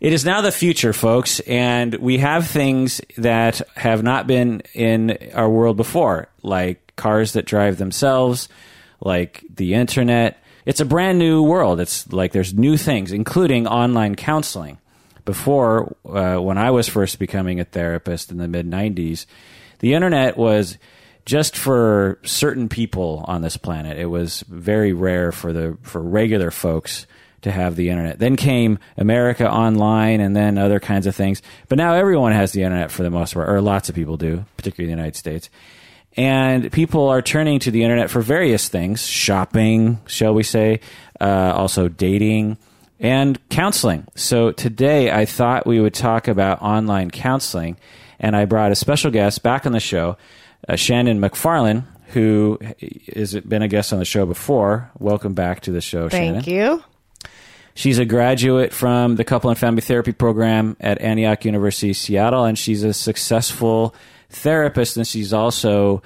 It is now the future, folks, and we have things that have not been in our world before, like cars that drive themselves, like the internet. It's a brand new world. It's like there's new things, including online counseling. Before, when I was first becoming a therapist in the mid-90s, the internet was just for certain people on this planet. It was very rare for regular folks to have the internet. Then came America Online and then other kinds of things. But now everyone has the internet for the most part, or lots of people do, particularly in the United States. And people are turning to the internet for various things, shopping, shall we say, also dating, and counseling. So today I thought we would talk about online counseling, and I brought a special guest back on the show, Shannon McFarlane, who has been a guest on the show before. Welcome back to the show, Shannon. Thank you. She's a graduate from the Couple and Family Therapy program at Antioch University, Seattle, and she's a successful therapist, and she's also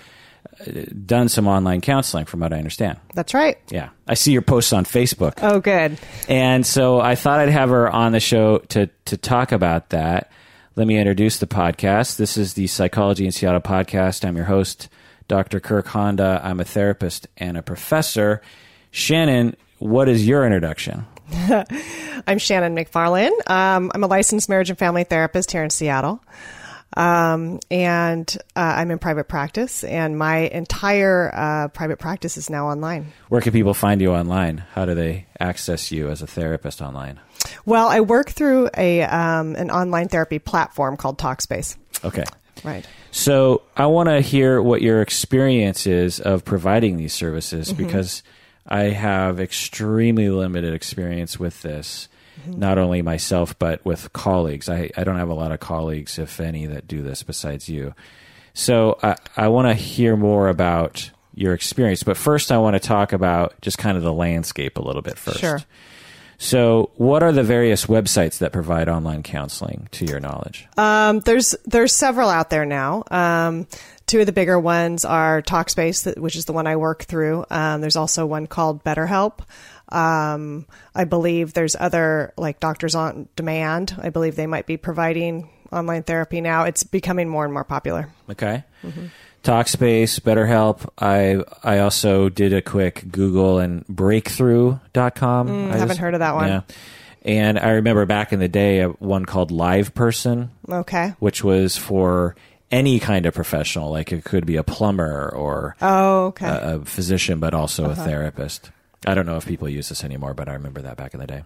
done some online counseling, from what I understand. That's right. Yeah. I see your posts on Facebook. Oh, good. And so I thought I'd have her on the show to talk about that. Let me introduce the podcast. This is the Psychology in Seattle podcast. I'm your host, Dr. Kirk Honda. I'm a therapist and a professor. Shannon, what is your introduction? I'm Shannon McFarlane. I'm a licensed marriage and family therapist here in Seattle. And I'm in private practice, and my entire private practice is now online. Where can people find you online? How do they access you as a therapist online? Well, I work through an online therapy platform called Talkspace. Okay. Right. So I want to hear what your experience is of providing these services, because I have extremely limited experience with this. Not only myself, but with colleagues. I don't have a lot of colleagues, if any, that do this besides you. So I want to hear more about your experience. But first, I want to talk about just kind of the landscape a little bit first. Sure. So what are the various websites that provide online counseling, to your knowledge? There's several out there now. Two of the bigger ones are Talkspace, which is the one I work through. There's also one called BetterHelp. I believe there's other, like Doctors on Demand. I believe they might be providing online therapy now. It's becoming more and more popular. Okay. Talkspace, BetterHelp. I also did a quick Google, and breakthrough.com. I haven't heard of that one. Yeah. And I remember back in the day, one called Live Person. Okay. Which was for any kind of professional. Like it could be a plumber or a physician, but also a therapist. I don't know if people use this anymore, but I remember that back in the day.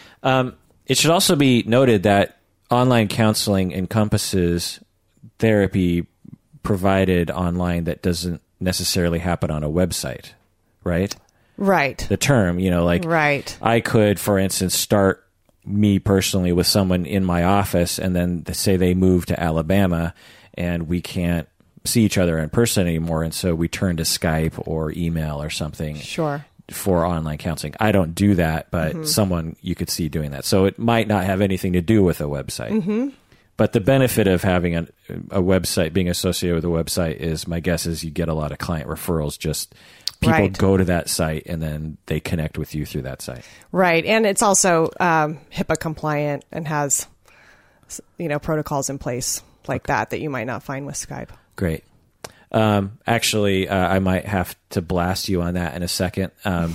It should also be noted that online counseling encompasses therapy provided online that doesn't necessarily happen on a website, right? Right. The term, right. I could, for instance, start me personally with someone in my office, and then say they move to Alabama and we can't see each other in person anymore, and so we turn to Skype or email or something. Sure. For online counseling. I don't do that, but someone you could see doing that. So it might not have anything to do with a website. But the benefit of having a website, being associated with a website, is, my guess is, you get a lot of client referrals. Just people go to that site and then they connect with you through that site. Right. And it's also HIPAA compliant and has, protocols in place like that you might not find with Skype. Great. Actually, I might have to blast you on that in a second.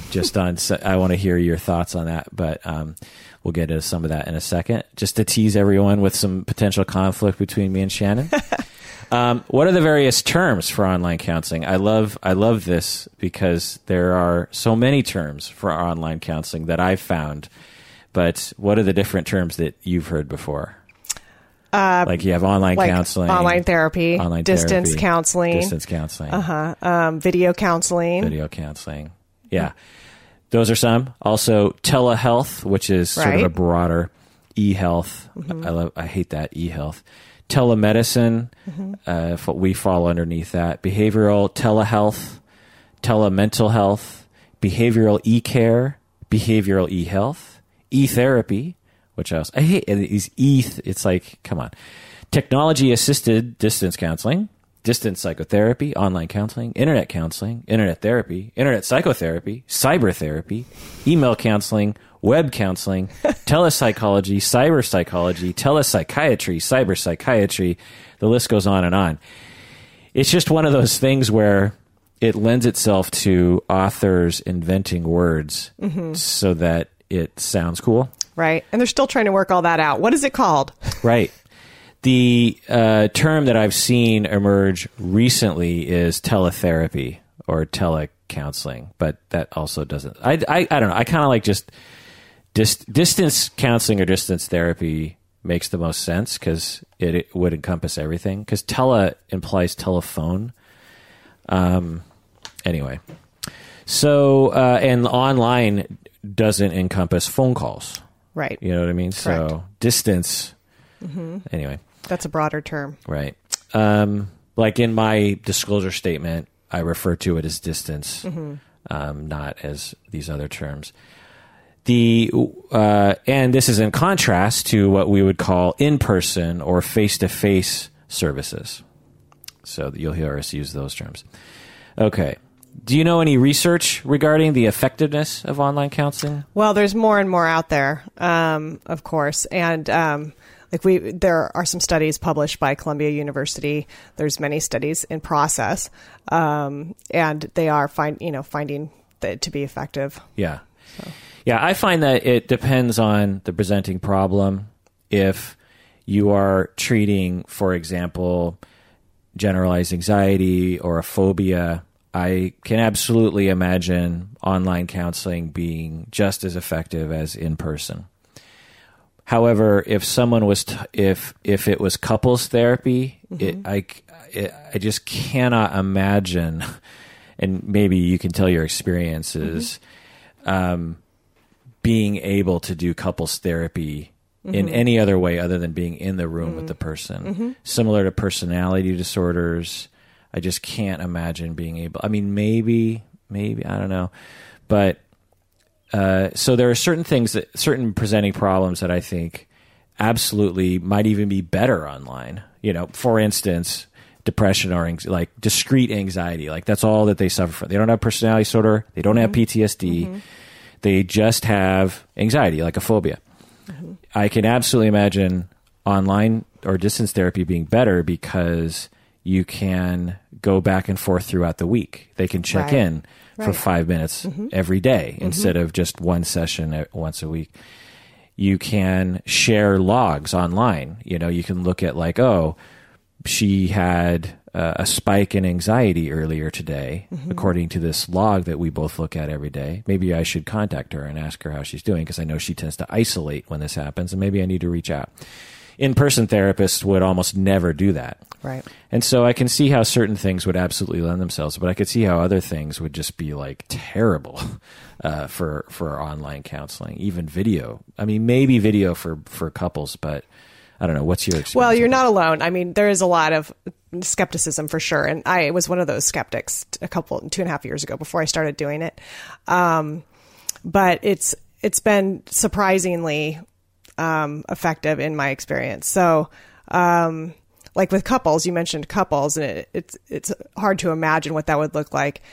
I want to hear your thoughts on that, but we'll get into some of that in a second. Just to tease everyone with some potential conflict between me and Shannon. What are the various terms for online counseling? I love this because there are so many terms for online counseling that I've found. But what are the different terms that you've heard before? Like you have online counseling, online therapy, distance counseling, video counseling. Yeah. Those are some. Also telehealth, which is sort of a broader e-health. I hate that, e-health. Telemedicine, we fall underneath that. Behavioral telehealth, telemental health, behavioral e-care, behavioral e-health, e-therapy. Which else? I hate these it's like, come on. Technology-assisted distance counseling, distance psychotherapy, online counseling, internet therapy, internet psychotherapy, cyber therapy, email counseling, web counseling, telepsychology, cyberpsychology, telepsychiatry, cyberpsychiatry. The list goes on and on. It's just one of those things where it lends itself to authors inventing words so that it sounds cool. Right. And they're still trying to work all that out. What is it called? Right. The term that I've seen emerge recently is teletherapy or telecounseling, but that also doesn't... I don't know. I kind of like just distance counseling or distance therapy makes the most sense because it would encompass everything. Because tele implies telephone. Anyway. So, and online doesn't encompass phone calls. Right. You know what I mean? Correct. So distance. Anyway. That's a broader term. Right. Like in my disclosure statement, I refer to it as distance, not as these other terms. And this is in contrast to what we would call in-person or face-to-face services. So you'll hear us use those terms. Okay. Do you know any research regarding the effectiveness of online counseling? Well, there's more and more out there, of course. And there are some studies published by Columbia University. There's many studies in process, and they are finding that to be effective. Yeah. So. Yeah, I find that it depends on the presenting problem. If you are treating, for example, generalized anxiety or a phobia, I can absolutely imagine online counseling being just as effective as in person. However, if someone was, if it was couples therapy, I just cannot imagine, and maybe you can tell your experiences, being able to do couples therapy in any other way other than being in the room with the person. Similar to personality disorders, I just can't imagine being able. I mean, maybe I don't know, but. So there are certain presenting problems that I think absolutely might even be better online. You know, for instance, depression or like discrete anxiety. Like that's all that they suffer from. They don't have personality disorder. They don't have PTSD. They just have anxiety, like a phobia. I can absolutely imagine online or distance therapy being better because you can go back and forth throughout the week. They can check in for 5 minutes every day instead of just one session once a week. You can share logs online. You know, you can look at like, oh, she had a spike in anxiety earlier today, according to this log that we both look at every day. Maybe I should contact her and ask her how she's doing because I know she tends to isolate when this happens, and maybe I need to reach out. In-person therapists would almost never do that. Right. And so I can see how certain things would absolutely lend themselves, but I could see how other things would just be like terrible for online counseling, even video. I mean, maybe video for couples, but I don't know. What's your experience? Well, you're not alone. I mean, there is a lot of skepticism for sure. And I was one of those skeptics 2.5 years ago before I started doing it. But it's been surprisingly effective in my experience. So, like with couples, you mentioned couples, and it's hard to imagine what that would look like.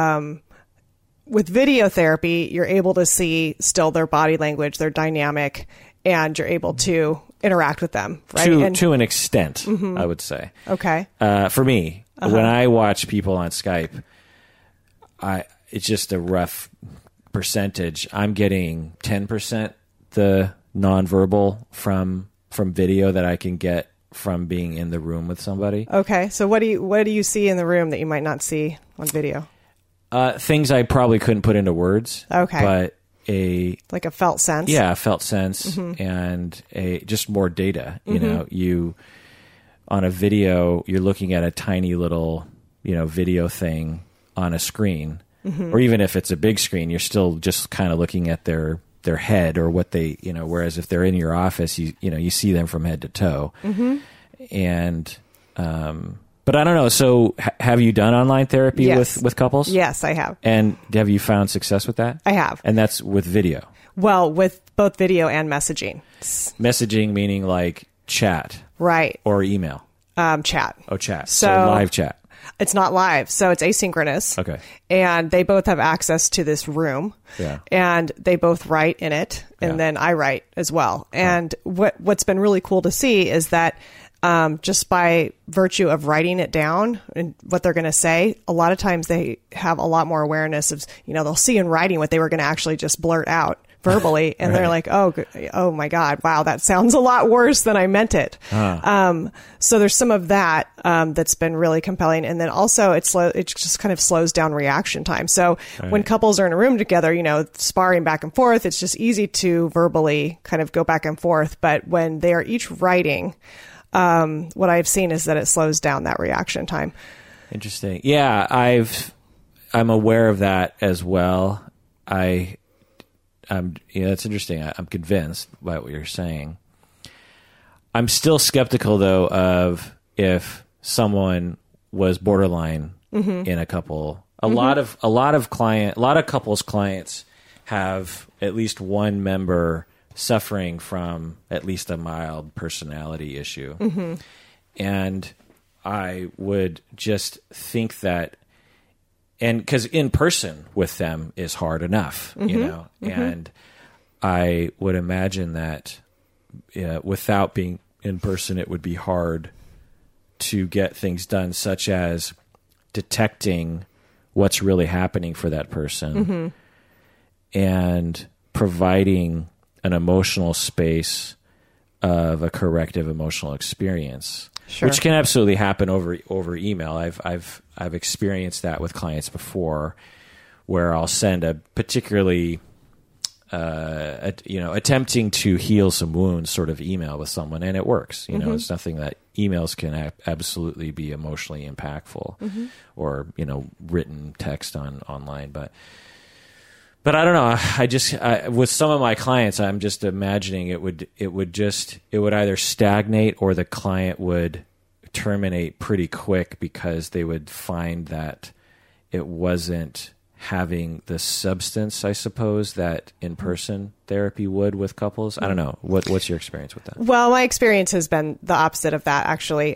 With video therapy, you're able to see still their body language, their dynamic, and you're able to interact with them, right? To an extent, I would say. Okay. For me, when I watch people on Skype, it's just a rough percentage. I'm getting 10% the nonverbal from video that I can get from being in the room with somebody. Okay. So what do you see in the room that you might not see on video? Things I probably couldn't put into words. Okay. But like a felt sense. Yeah, a felt sense and just more data. You know, you on a video, you're looking at a tiny little, video thing on a screen. Or even if it's a big screen, you're still just kind of looking at their head or what they, whereas if they're in your office, you see them from head to toe. And, but I don't know. So have you done online therapy with couples? Yes, I have. And have you found success with that? I have. And that's with video? Well, with both video and messaging. Messaging meaning like chat? Right. Or email? Chat. Oh, chat. So live chat. It's not live, so it's asynchronous. Okay. And they both have access to this room. Yeah. And they both write in it, and then I write as well. And what's been really cool to see is that just by virtue of writing it down and what they're going to say, a lot of times they have a lot more awareness of, they'll see in writing what they were going to actually just blurt out verbally. And they're like, oh my God, wow, that sounds a lot worse than I meant it. So there's some of that, that's been really compelling. And then also it just kind of slows down reaction time. So when couples are in a room together, sparring back and forth, it's just easy to verbally kind of go back and forth. But when they are each writing, what I've seen is that it slows down that reaction time. Interesting. Yeah, I'm aware of that as well. That's interesting. I'm convinced by what you're saying. I'm still skeptical though of if someone was borderline in a couple. A lot of couples clients have at least one member suffering from at least a mild personality issue. And I would just think that, and because in person with them is hard enough, and I would imagine that without being in person, it would be hard to get things done, such as detecting what's really happening for that person and providing an emotional space of a corrective emotional experience, which can absolutely happen over email. I've experienced that with clients before, where I'll send a particularly attempting to heal some wounds sort of email with someone, and it works. It's nothing that emails can absolutely be emotionally impactful, or written text online, But I don't know. With some of my clients, I'm just imagining it would either stagnate or the client would terminate pretty quick, because they would find that it wasn't having the substance, I suppose, that in-person therapy would with couples. I don't know. What's your experience with that? Well, my experience has been the opposite of that, actually.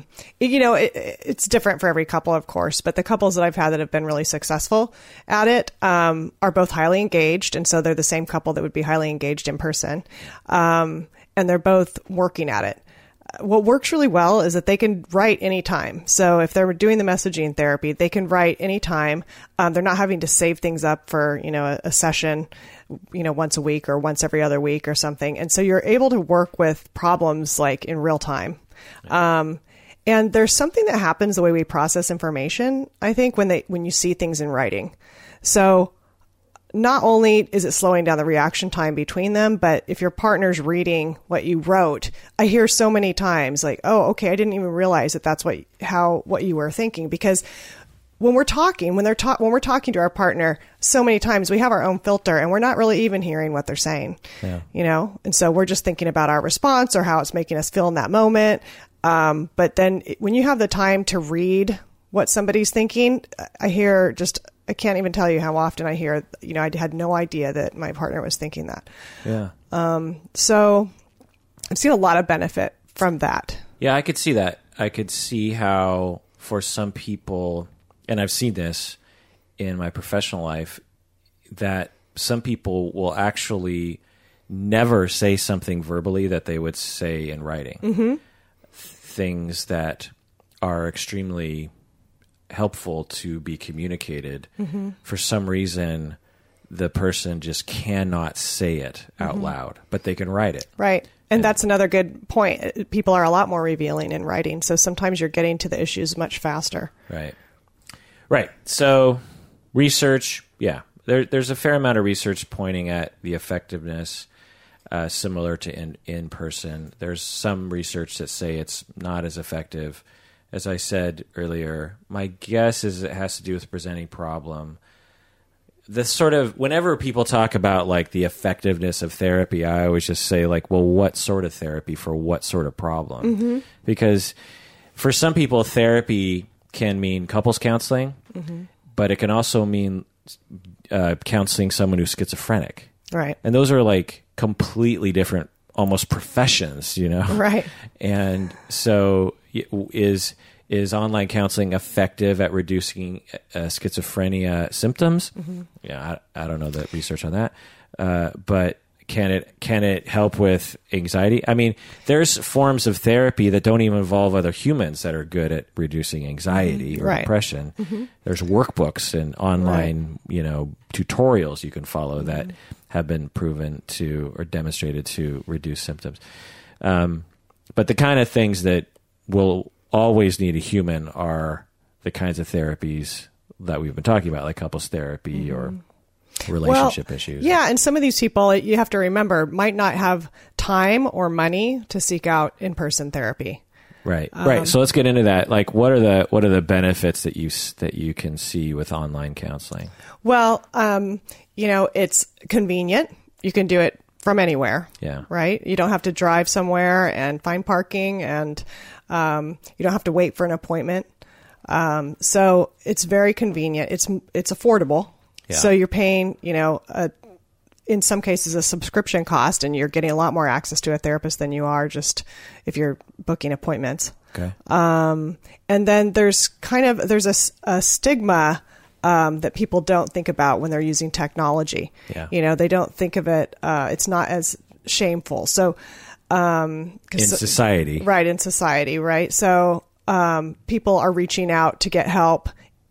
It's different for every couple, of course, but the couples that I've had that have been really successful at it are both highly engaged, and so they're the same couple that would be highly engaged in person, and they're both working at it. What works really well is that they can write anytime. So if they're doing the messaging therapy, they can write anytime. They're not having to save things up for, a session, once a week or once every other week or something. And so you're able to work with problems like in real time. And there's something that happens the way we process information, I think, when you see things in writing. So not only is it slowing down the reaction time between them, but if your partner's reading what you wrote, I hear so many times like, oh, okay, I didn't even realize that that's what you were thinking. Because when we're talking to our partner, so many times we have our own filter and we're not really even hearing what they're saying, and so we're just thinking about our response or how it's making us feel in that moment. But then when you have the time to read what somebody's thinking, I can't even tell you how often I hear, I had no idea that my partner was thinking that. Yeah. So I've seen a lot of benefit from that. Yeah, I could see that. I could see how for some people, and I've seen this in my professional life, that some people will actually never say something verbally that they would say in writing. Things that are extremely helpful to be communicated. For some reason, the person just cannot say it out loud, but they can write it. Right. And that's another good point. People are a lot more revealing in writing, so sometimes you're getting to the issues much faster. Right. So research, there's a fair amount of research pointing at the effectiveness similar to in person. There's some research that say it's not as effective. As I said earlier, my guess is it has to do with the presenting problem. Whenever people talk about like the effectiveness of therapy, I always just say like, well, what sort of therapy for what sort of problem? Because for some people, therapy can mean couples counseling, but it can also mean counseling someone who's schizophrenic. Right. And those are like completely different, almost professions, Right. And so is is online counseling effective at reducing schizophrenia symptoms? Mm-hmm. Yeah, I don't know the research on that, but can it help with anxiety? I mean, there's forms of therapy that don't even involve other humans that are good at reducing anxiety or depression. Mm-hmm. There's workbooks and online, tutorials you can follow that have been proven to or demonstrated to reduce symptoms. But the kind of things that will always need a human are the kinds of therapies that we've been talking about, like couples therapy or relationship issues. Yeah, and some of these people, you have to remember, might not have time or money to seek out in-person therapy. Right. Right. So let's get into that. Like, what are the benefits that you can see with online counseling? Well, it's convenient. You can do it from anywhere. Yeah. Right. You don't have to drive somewhere and find parking, and you don't have to wait for an appointment. So it's very convenient. It's affordable. Yeah. So you're paying, in some cases, a subscription cost, and you're getting a lot more access to a therapist than you are just if you're booking appointments. Okay. And then there's a stigma that people don't think about when they're using technology. Yeah. They don't think of it. It's not as shameful. So, in society, right? In society, right? So, people are reaching out to get help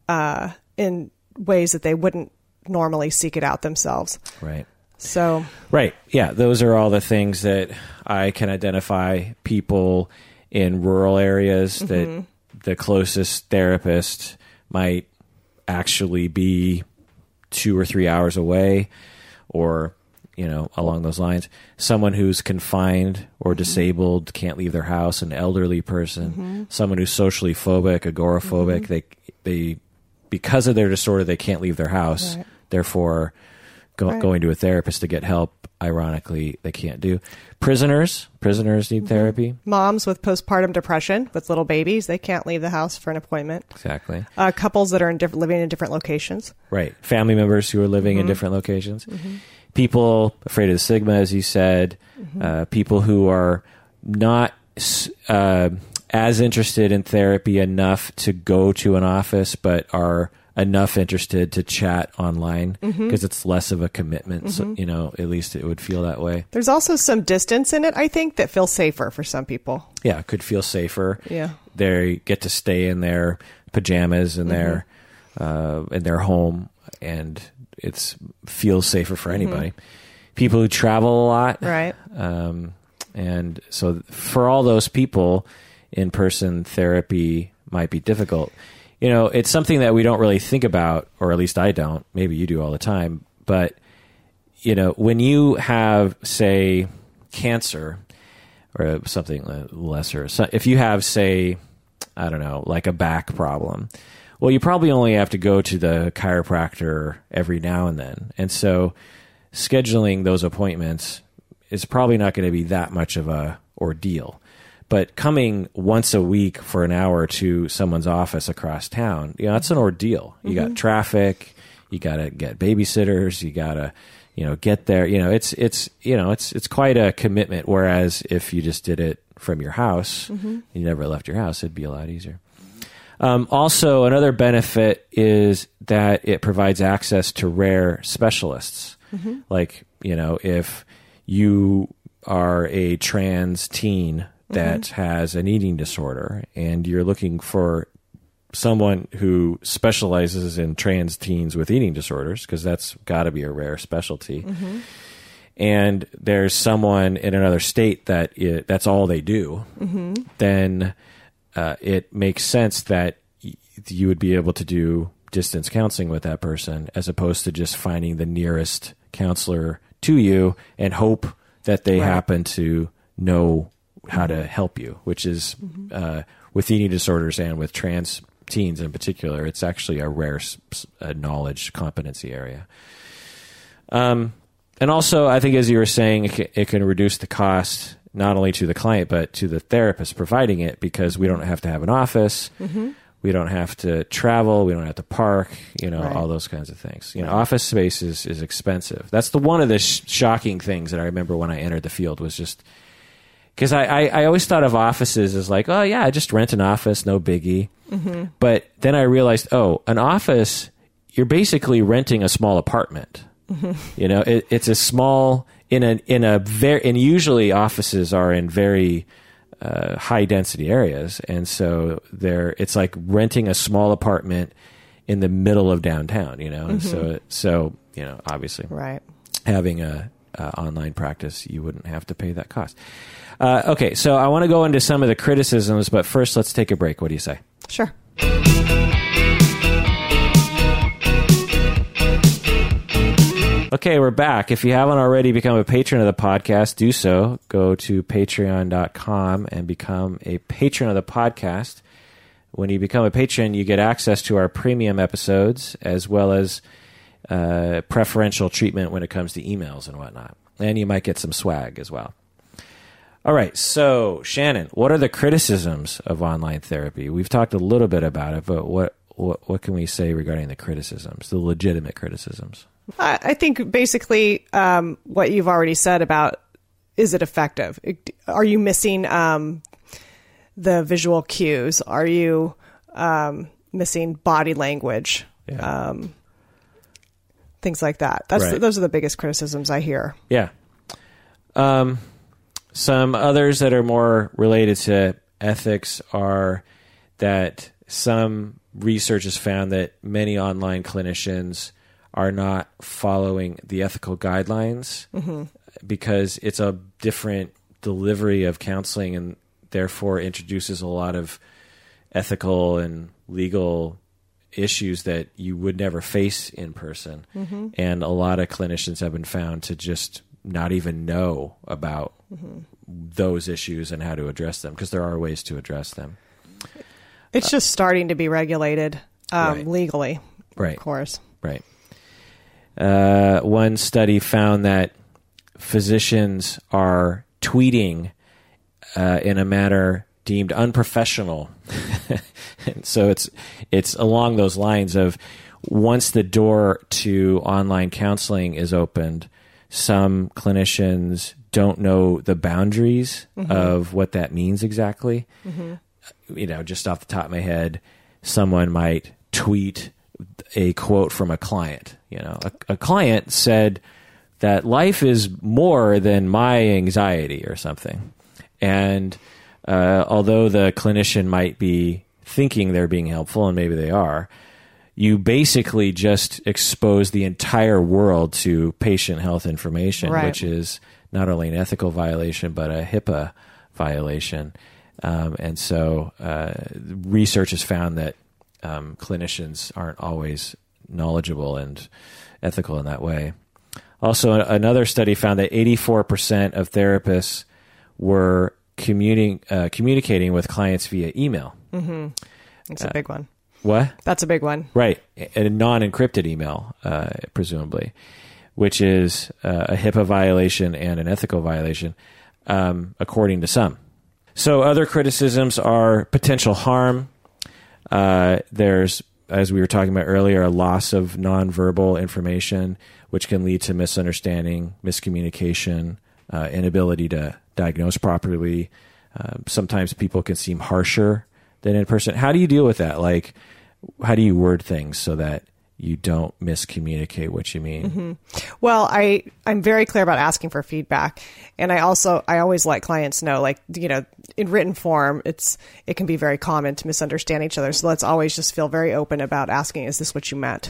in ways that they wouldn't normally seek it out themselves. Right. So. Right. Yeah. Those are all the things that I can identify. People in rural areas that the closest therapist might actually be 2 or 3 hours away, or, along those lines. Someone who's confined or disabled, can't leave their house, an elderly person, someone who's socially phobic, agoraphobic, they because of their disorder, they can't leave their house. Right. Therefore, going to a therapist to get help, ironically, they can't do. Prisoners need therapy. Moms with postpartum depression with little babies, they can't leave the house for an appointment. Exactly. Couples that are living in different locations. Right. Family members who are living in different locations. People afraid of the stigma, as you said. People who are not as interested in therapy enough to go to an office, but are enough interested to chat online because it's less of a commitment. So, at least it would feel that way. There's also some distance in it, I think, that feels safer for some people. Yeah, it could feel safer. Yeah. They get to stay in their pajamas in their home, and it feels safer for anybody. People who travel a lot. Right. And so for all those people, in-person therapy might be difficult. It's something that we don't really think about, or at least I don't. Maybe you do all the time. But, when you have, say, cancer or something lesser, so if you have, say, I don't know, like a back problem, well, you probably only have to go to the chiropractor every now and then. And so scheduling those appointments is probably not going to be that much of a ordeal. But coming once a week for an hour to someone's office across town, that's an ordeal. You got traffic, you got to get babysitters, you got to, get there. It's quite a commitment. Whereas if you just did it from your house, you never left your house, it'd be a lot easier. Also, another benefit is that it provides access to rare specialists. Like, if you are a trans teen that has an eating disorder and you're looking for someone who specializes in trans teens with eating disorders, because that's got to be a rare specialty, and there's someone in another state that's all they do, then it makes sense that you would be able to do distance counseling with that person, as opposed to just finding the nearest counselor to you and hope that they happen to know how to help you, which is with eating disorders and with trans teens in particular, it's actually a rare knowledge competency area. And also, I think, as you were saying, it can reduce the cost not only to the client but to the therapist providing it, because we don't have to have an office, we don't have to travel, we don't have to park, all those kinds of things. Office space is expensive. That's one of the shocking things that I remember when I entered the field was just, Because I always thought of offices as like, oh, yeah, I just rent an office, no biggie. Mm-hmm. But then I realized, an office, you're basically renting a small apartment. Mm-hmm. It's a small, and usually offices are in very high density areas. And so it's like renting a small apartment in the middle of downtown, And so obviously having a online practice, you wouldn't have to pay that cost. Okay, so I want to go into some of the criticisms, but first let's take a break. What do you say? Sure. Okay, we're back. If you haven't already become a patron of the podcast, do so. Go to patreon.com and become a patron of the podcast. When you become a patron, you get access to our premium episodes as well as preferential treatment when it comes to emails and whatnot. And you might get some swag as well. All right, so Shannon, what are the criticisms of online therapy? We've talked a little bit about it, but what can we say regarding the criticisms, the legitimate criticisms? I think basically what you've already said about, is it effective? Are you missing the visual cues? Are you missing body language? Yeah. Things like that. Those are the biggest criticisms I hear. Yeah. Some others that are more related to ethics are that some research has found that many online clinicians are not following the ethical guidelines because it's a different delivery of counseling and therefore introduces a lot of ethical and legal issues that you would never face in person. Mm-hmm. And a lot of clinicians have been found to just not even know about those issues and how to address them, because there are ways to address them. It's just starting to be regulated legally, of course. Right. One study found that physicians are tweeting in a manner deemed unprofessional. And so it's along those lines of, once the door to online counseling is opened, some clinicians don't know the boundaries of what that means exactly. Mm-hmm. Just off the top of my head, someone might tweet a quote from a client. A client said that life is more than my anxiety or something. And although the clinician might be thinking they're being helpful, and maybe they are, you basically just expose the entire world to patient health information, which is not only an ethical violation, but a HIPAA violation. And so research has found that clinicians aren't always knowledgeable and ethical in that way. Also, another study found that 84% of therapists were communicating with clients via email. Mm-hmm. That's a big one. What? That's a big one. Right. A non-encrypted email, presumably, which is a HIPAA violation and an ethical violation, according to some. So other criticisms are potential harm. There's, as we were talking about earlier, a loss of nonverbal information, which can lead to misunderstanding, miscommunication, inability to diagnose properly. Sometimes people can seem harsher than in person. How do you deal with that? Like, how do you word things so that you don't miscommunicate what you mean? Mm-hmm. Well, I'm very clear about asking for feedback. And I always let clients know, in written form, it can be very common to misunderstand each other. So let's always just feel very open about asking, is this what you meant?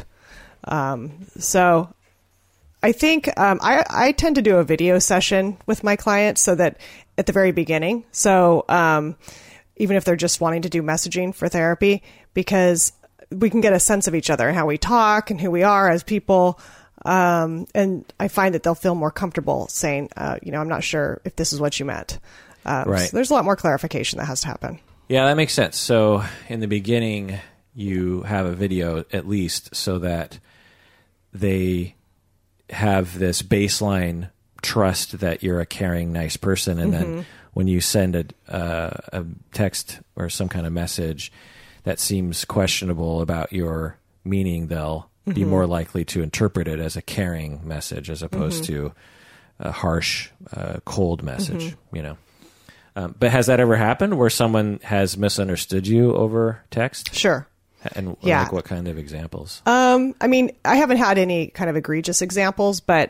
So I think I tend to do a video session with my clients so that at the very beginning. So even if they're just wanting to do messaging for therapy, because we can get a sense of each other and how we talk and who we are as people. And I find that they'll feel more comfortable saying, I'm not sure if this is what you meant. So there's a lot more clarification that has to happen. Yeah, that makes sense. So in the beginning, you have a video at least so that they have this baseline trust that you're a caring, nice person. And then when you send a text or some kind of message that seems questionable about your meaning, they'll be more likely to interpret it as a caring message as opposed to a harsh, cold message, But has that ever happened where someone has misunderstood you over text? Sure. And like what kind of examples? I mean, I haven't had any kind of egregious examples, but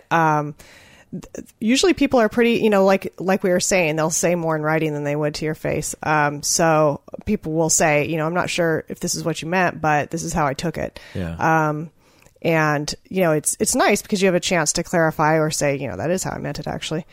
usually people are pretty, like we were saying, they'll say more in writing than they would to your face. So people will say, I'm not sure if this is what you meant, but this is how I took it. Yeah. And, it's nice because you have a chance to clarify or say, that is how I meant it actually.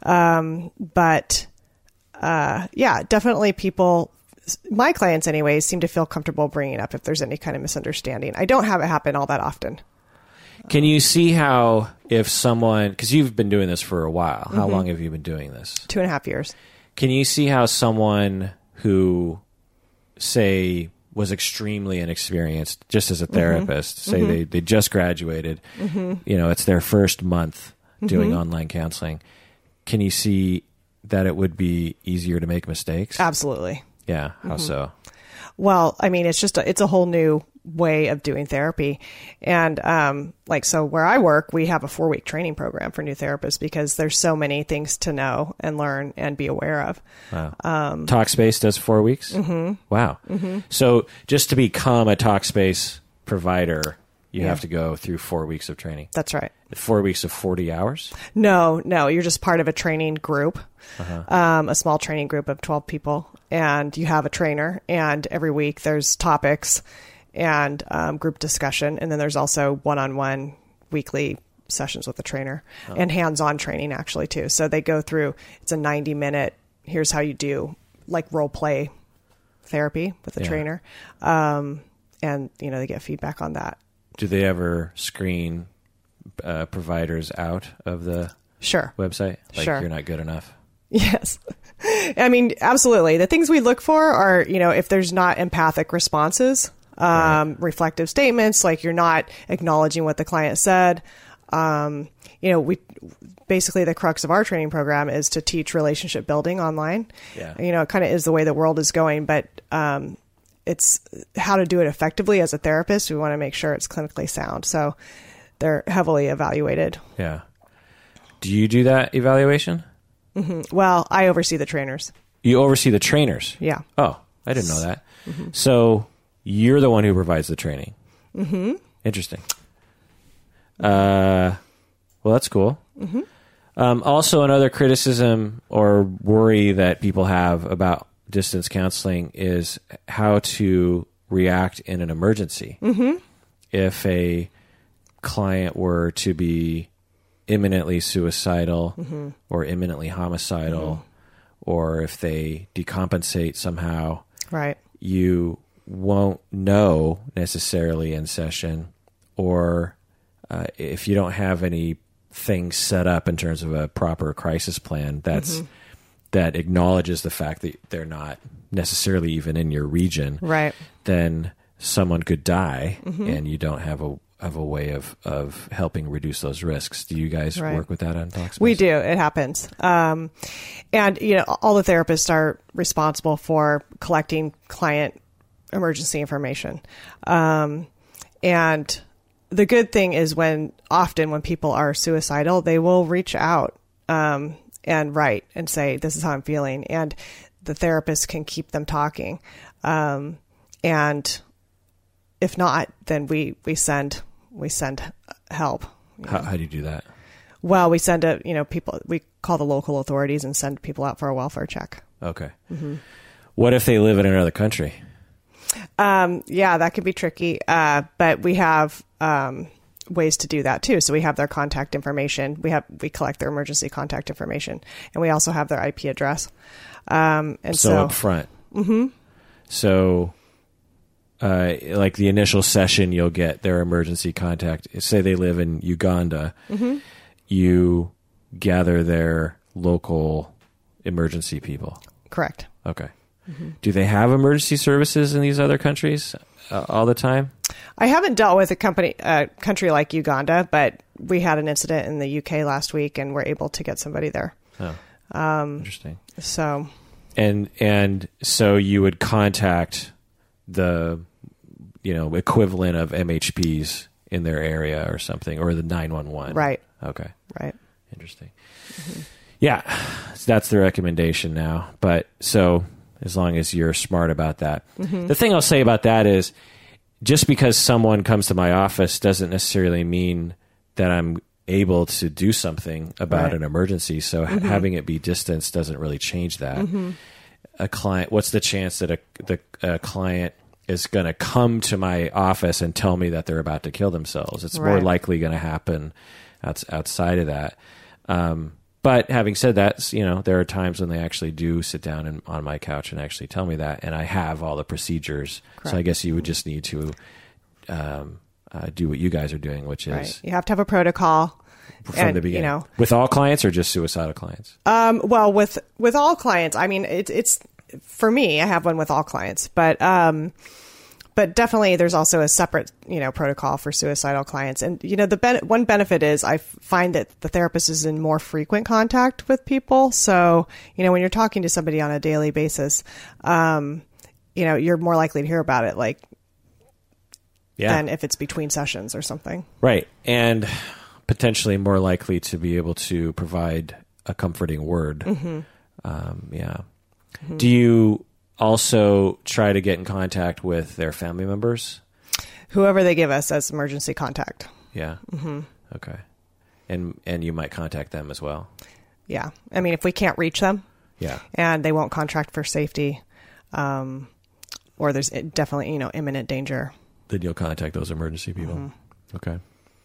But definitely people, my clients anyways, seem to feel comfortable bringing it up if there's any kind of misunderstanding. I don't have it happen all that often. Can you see how if someone, because you've been doing this for a while, how long have you been doing this? 2.5 years. Can you see how someone who, say, was extremely inexperienced just as a therapist, say they just graduated, it's their first month doing online counseling, can you see that it would be easier to make mistakes? Absolutely. Yeah. How so? Well, I mean, it's a whole new way of doing therapy. And so where I work, we have a 4-week training program for new therapists because there's so many things to know and learn and be aware of. Wow. Talkspace does 4 weeks? Mm-hmm. Wow. Mm-hmm. So just to become a Talkspace provider, you have to go through 4 weeks of training. That's right. 4 weeks of 40 hours? No, you're just part of a training group, a small training group of 12 people, and you have a trainer, and every week there's topics and group discussion, and then there's also one-on-one weekly sessions with the trainer and hands-on training actually too. So they go through, it's a 90-minute, here's how you do like role play therapy with the trainer. And they get feedback on that. Do they ever screen providers out of the website? Like you're not good enough? Yes. I mean, absolutely. The things we look for are, if there's not empathic responses, reflective statements, like you're not acknowledging what the client said. We basically the crux of our training program is to teach relationship building online. Yeah. It kind of is the way the world is going, but it's how to do it effectively as a therapist. We want to make sure it's clinically sound. So they're heavily evaluated. Yeah. Do you do that evaluation? Mm-hmm. Well, I oversee the trainers. You oversee the trainers? Yeah. Oh, I didn't know that. Mm-hmm. So you're the one who provides the training. Mm-hmm. Interesting. Well, that's cool. Mm-hmm. Also, another criticism or worry that people have about distance counseling is how to react in an emergency. Mm-hmm. If a client were to be imminently suicidal or imminently homicidal, or if they decompensate somehow, right? You won't know necessarily in session, or if you don't have anything set up in terms of a proper crisis plan that acknowledges the fact that they're not necessarily even in your region, right? Then someone could die, and you don't have a way of helping reduce those risks. Do you guys work with that on Talkspace? We do. It happens. And, all the therapists are responsible for collecting client emergency information. And the good thing is often when people are suicidal, they will reach out and write and say, this is how I'm feeling. And the therapist can keep them talking. And if not, then we send help. How do you do that? Well, we send we call the local authorities and send people out for a welfare check. Okay. Mm-hmm. What if they live in another country? That could be tricky. But we have, ways to do that too. So we have their contact information. We collect their emergency contact information, and we also have their IP address. And so up front. Mm-hmm. So, like the initial session, you'll get their emergency contact. Say they live in Uganda, you gather their local emergency people. Correct. Okay. Mm-hmm. Do they have emergency services in these other countries all the time? I haven't dealt with a country like Uganda, but we had an incident in the UK last week, and we're able to get somebody there. Oh, interesting. So, and so you would contact the equivalent of MHPs in their area or something, or the 911. Right. Okay. Right. Interesting. Yeah, that's the recommendation now. But so as long as you're smart about that. Mm-hmm. The thing I'll say about that is just because someone comes to my office doesn't necessarily mean that I'm able to do something about an emergency. So having it be distance doesn't really change that. Mm-hmm. A client, what's the chance that a client is going to come to my office and tell me that they're about to kill themselves? It's more likely going to happen outside of that. But having said that, there are times when they actually do sit down on my couch and actually tell me that, and I have all the procedures. Correct. So I guess you would just need to do what you guys are doing, which is you have to have a protocol from the beginning. With all clients or just suicidal clients? Well, with all clients, I mean, it's for me, I have one with all clients, but definitely there's also a separate, protocol for suicidal clients. And, one benefit is I find that the therapist is in more frequent contact with people. So, when you're talking to somebody on a daily basis, you're more likely to hear about it than if it's between sessions or something. Right. And potentially more likely to be able to provide a comforting word. Mm-hmm. Mm-hmm. Do you also try to get in contact with their family members? Whoever they give us as emergency contact. Yeah. Mm-hmm. Okay. And you might contact them as well? Yeah. I mean, if we can't reach them and they won't contract for safety, or there's definitely, imminent danger, then you'll contact those emergency people. Mm-hmm. Okay.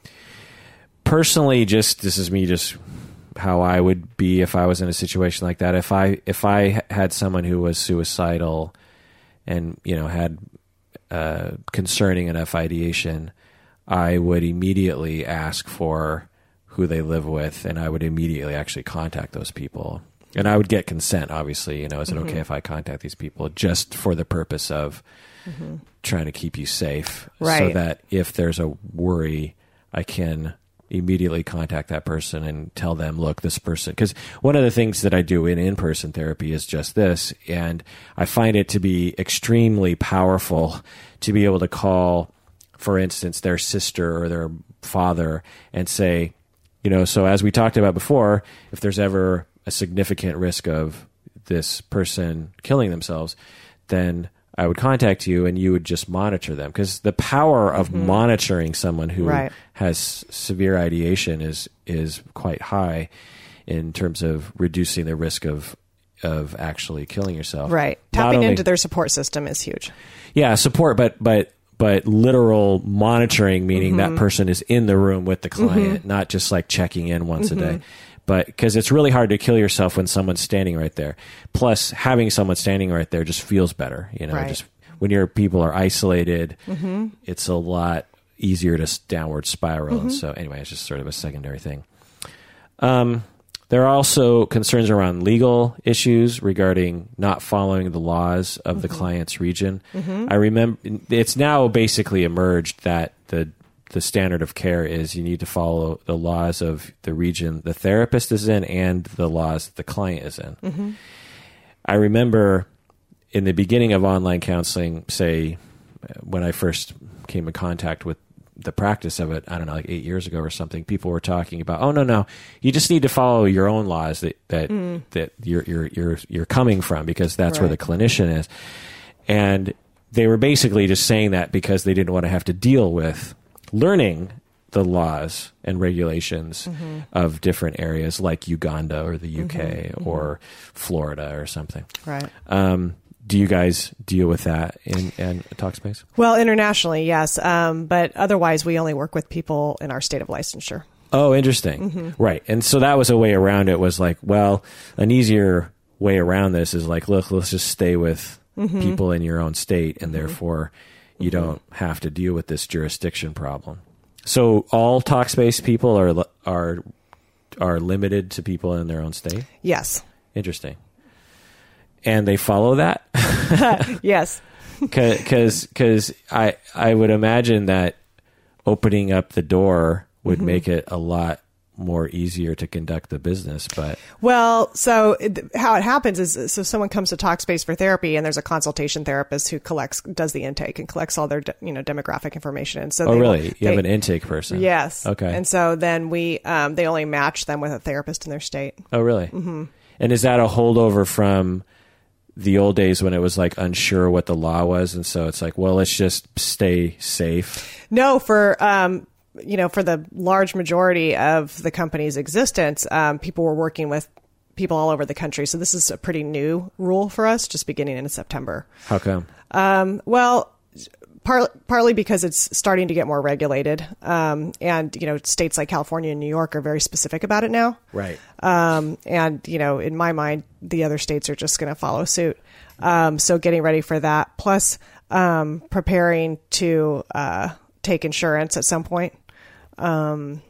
Personally, this is me just how I would be if I was in a situation like that. If I had someone who was suicidal and, had concerning enough ideation, I would immediately ask for who they live with, and I would immediately actually contact those people. And I would get consent, obviously. Is it okay if I contact these people just for the purpose of trying to keep you safe, so that if there's a worry, I can immediately contact that person and tell them, look, this person, because one of the things that I do in-person therapy is just this, and I find it to be extremely powerful to be able to call, for instance, their sister or their father and say, so as we talked about before, if there's ever a significant risk of this person killing themselves, then I would contact you and you would just monitor them, because the power of monitoring someone who has severe ideation is quite high in terms of reducing the risk of actually killing yourself. Right. Tapping into their support system is huge. Yeah, support, but literal monitoring, meaning that person is in the room with the client, not just like checking in once a day. But because it's really hard to kill yourself when someone's standing right there. Plus, having someone standing right there just feels better. Just when people are isolated, it's a lot easier to downward spiral. And so, anyway, it's just sort of a secondary thing. There are also concerns around legal issues regarding not following the laws of the client's region. I remember it's now basically emerged that the standard of care is you need to follow the laws of the region the therapist is in and the laws the client is in. I remember in the beginning of online counseling, say when I first came in contact with the practice of it, I don't know, like 8 years ago or something, people were talking about, oh, no, you just need to follow your own laws that you're coming from, because that's where the clinician is. And they were basically just saying that because they didn't want to have to deal with learning the laws and regulations of different areas like Uganda or the UK or Florida or something. Right. Do you guys deal with that in Talkspace? Well, internationally, yes. But otherwise, we only work with people in our state of licensure. Oh, interesting. Right. And so that was a way around it, was like, well, an easier way around this is like, look, let's just stay with people in your own state, and therefore you don't have to deal with this jurisdiction problem. So all Talkspace people are limited to people in their own state? Yes. Interesting. And they follow that? Yes. Because I would imagine that opening up the door would make it a lot more easier to conduct the business. But well, so how it happens is, so someone comes to Talkspace for therapy, and there's a consultation therapist who does the intake and collects all their demographic information. And so you have an intake person? Yes. Okay. And so then they only match them with a therapist in their state. Oh, really? Mm-hmm. And is that a holdover from the old days when it was like unsure what the law was, and so it's like, well, let's just stay safe? No, for the large majority of the company's existence, people were working with people all over the country. So this is a pretty new rule for us, just beginning in September. How come? Well, partly because it's starting to get more regulated. And, states like California and New York are very specific about it now. Right. And, in my mind, the other states are just going to follow suit. So getting ready for that, plus preparing to take insurance at some point. Right.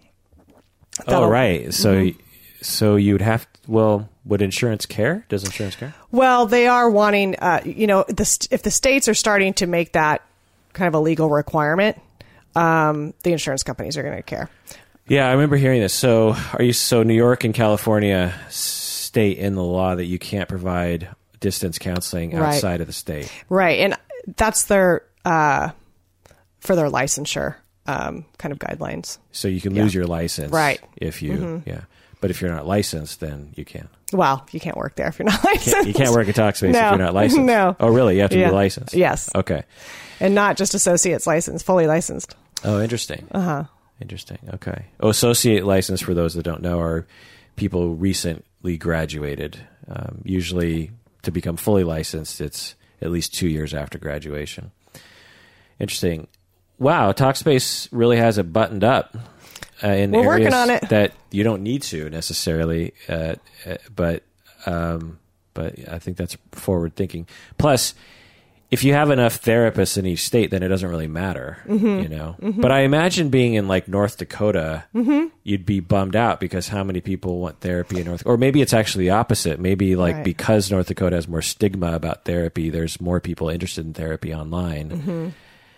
So you'd have would insurance care? Does insurance care? Well, they are wanting, if the states are starting to make that kind of a legal requirement, the insurance companies are going to care. Yeah, I remember hearing this. So New York and California state in the law that you can't provide distance counseling outside of the state. Right. And that's their, for their licensure kind of guidelines. So you can lose your license. Right. If you, But if you're not licensed, then you can't. Well, you can't work there if you're not licensed. You can't work at Talkspace if you're not licensed. No. Oh, really? You have to be licensed? Yes. Okay. And not just associate's license, fully licensed. Oh, interesting. Interesting. Okay. Oh, associate license, for those that don't know, are people recently graduated. Usually, to become fully licensed, it's at least 2 years after graduation. Interesting. Wow, Talkspace really has it buttoned up in We're areas working on it. that you don't need to necessarily, but I think that's forward thinking. Plus, if you have enough therapists in each state, then it doesn't really matter, But I imagine being in like North Dakota, you'd be bummed out because how many people want therapy in North, or maybe it's actually the opposite. Maybe because North Dakota has more stigma about therapy, there's more people interested in therapy online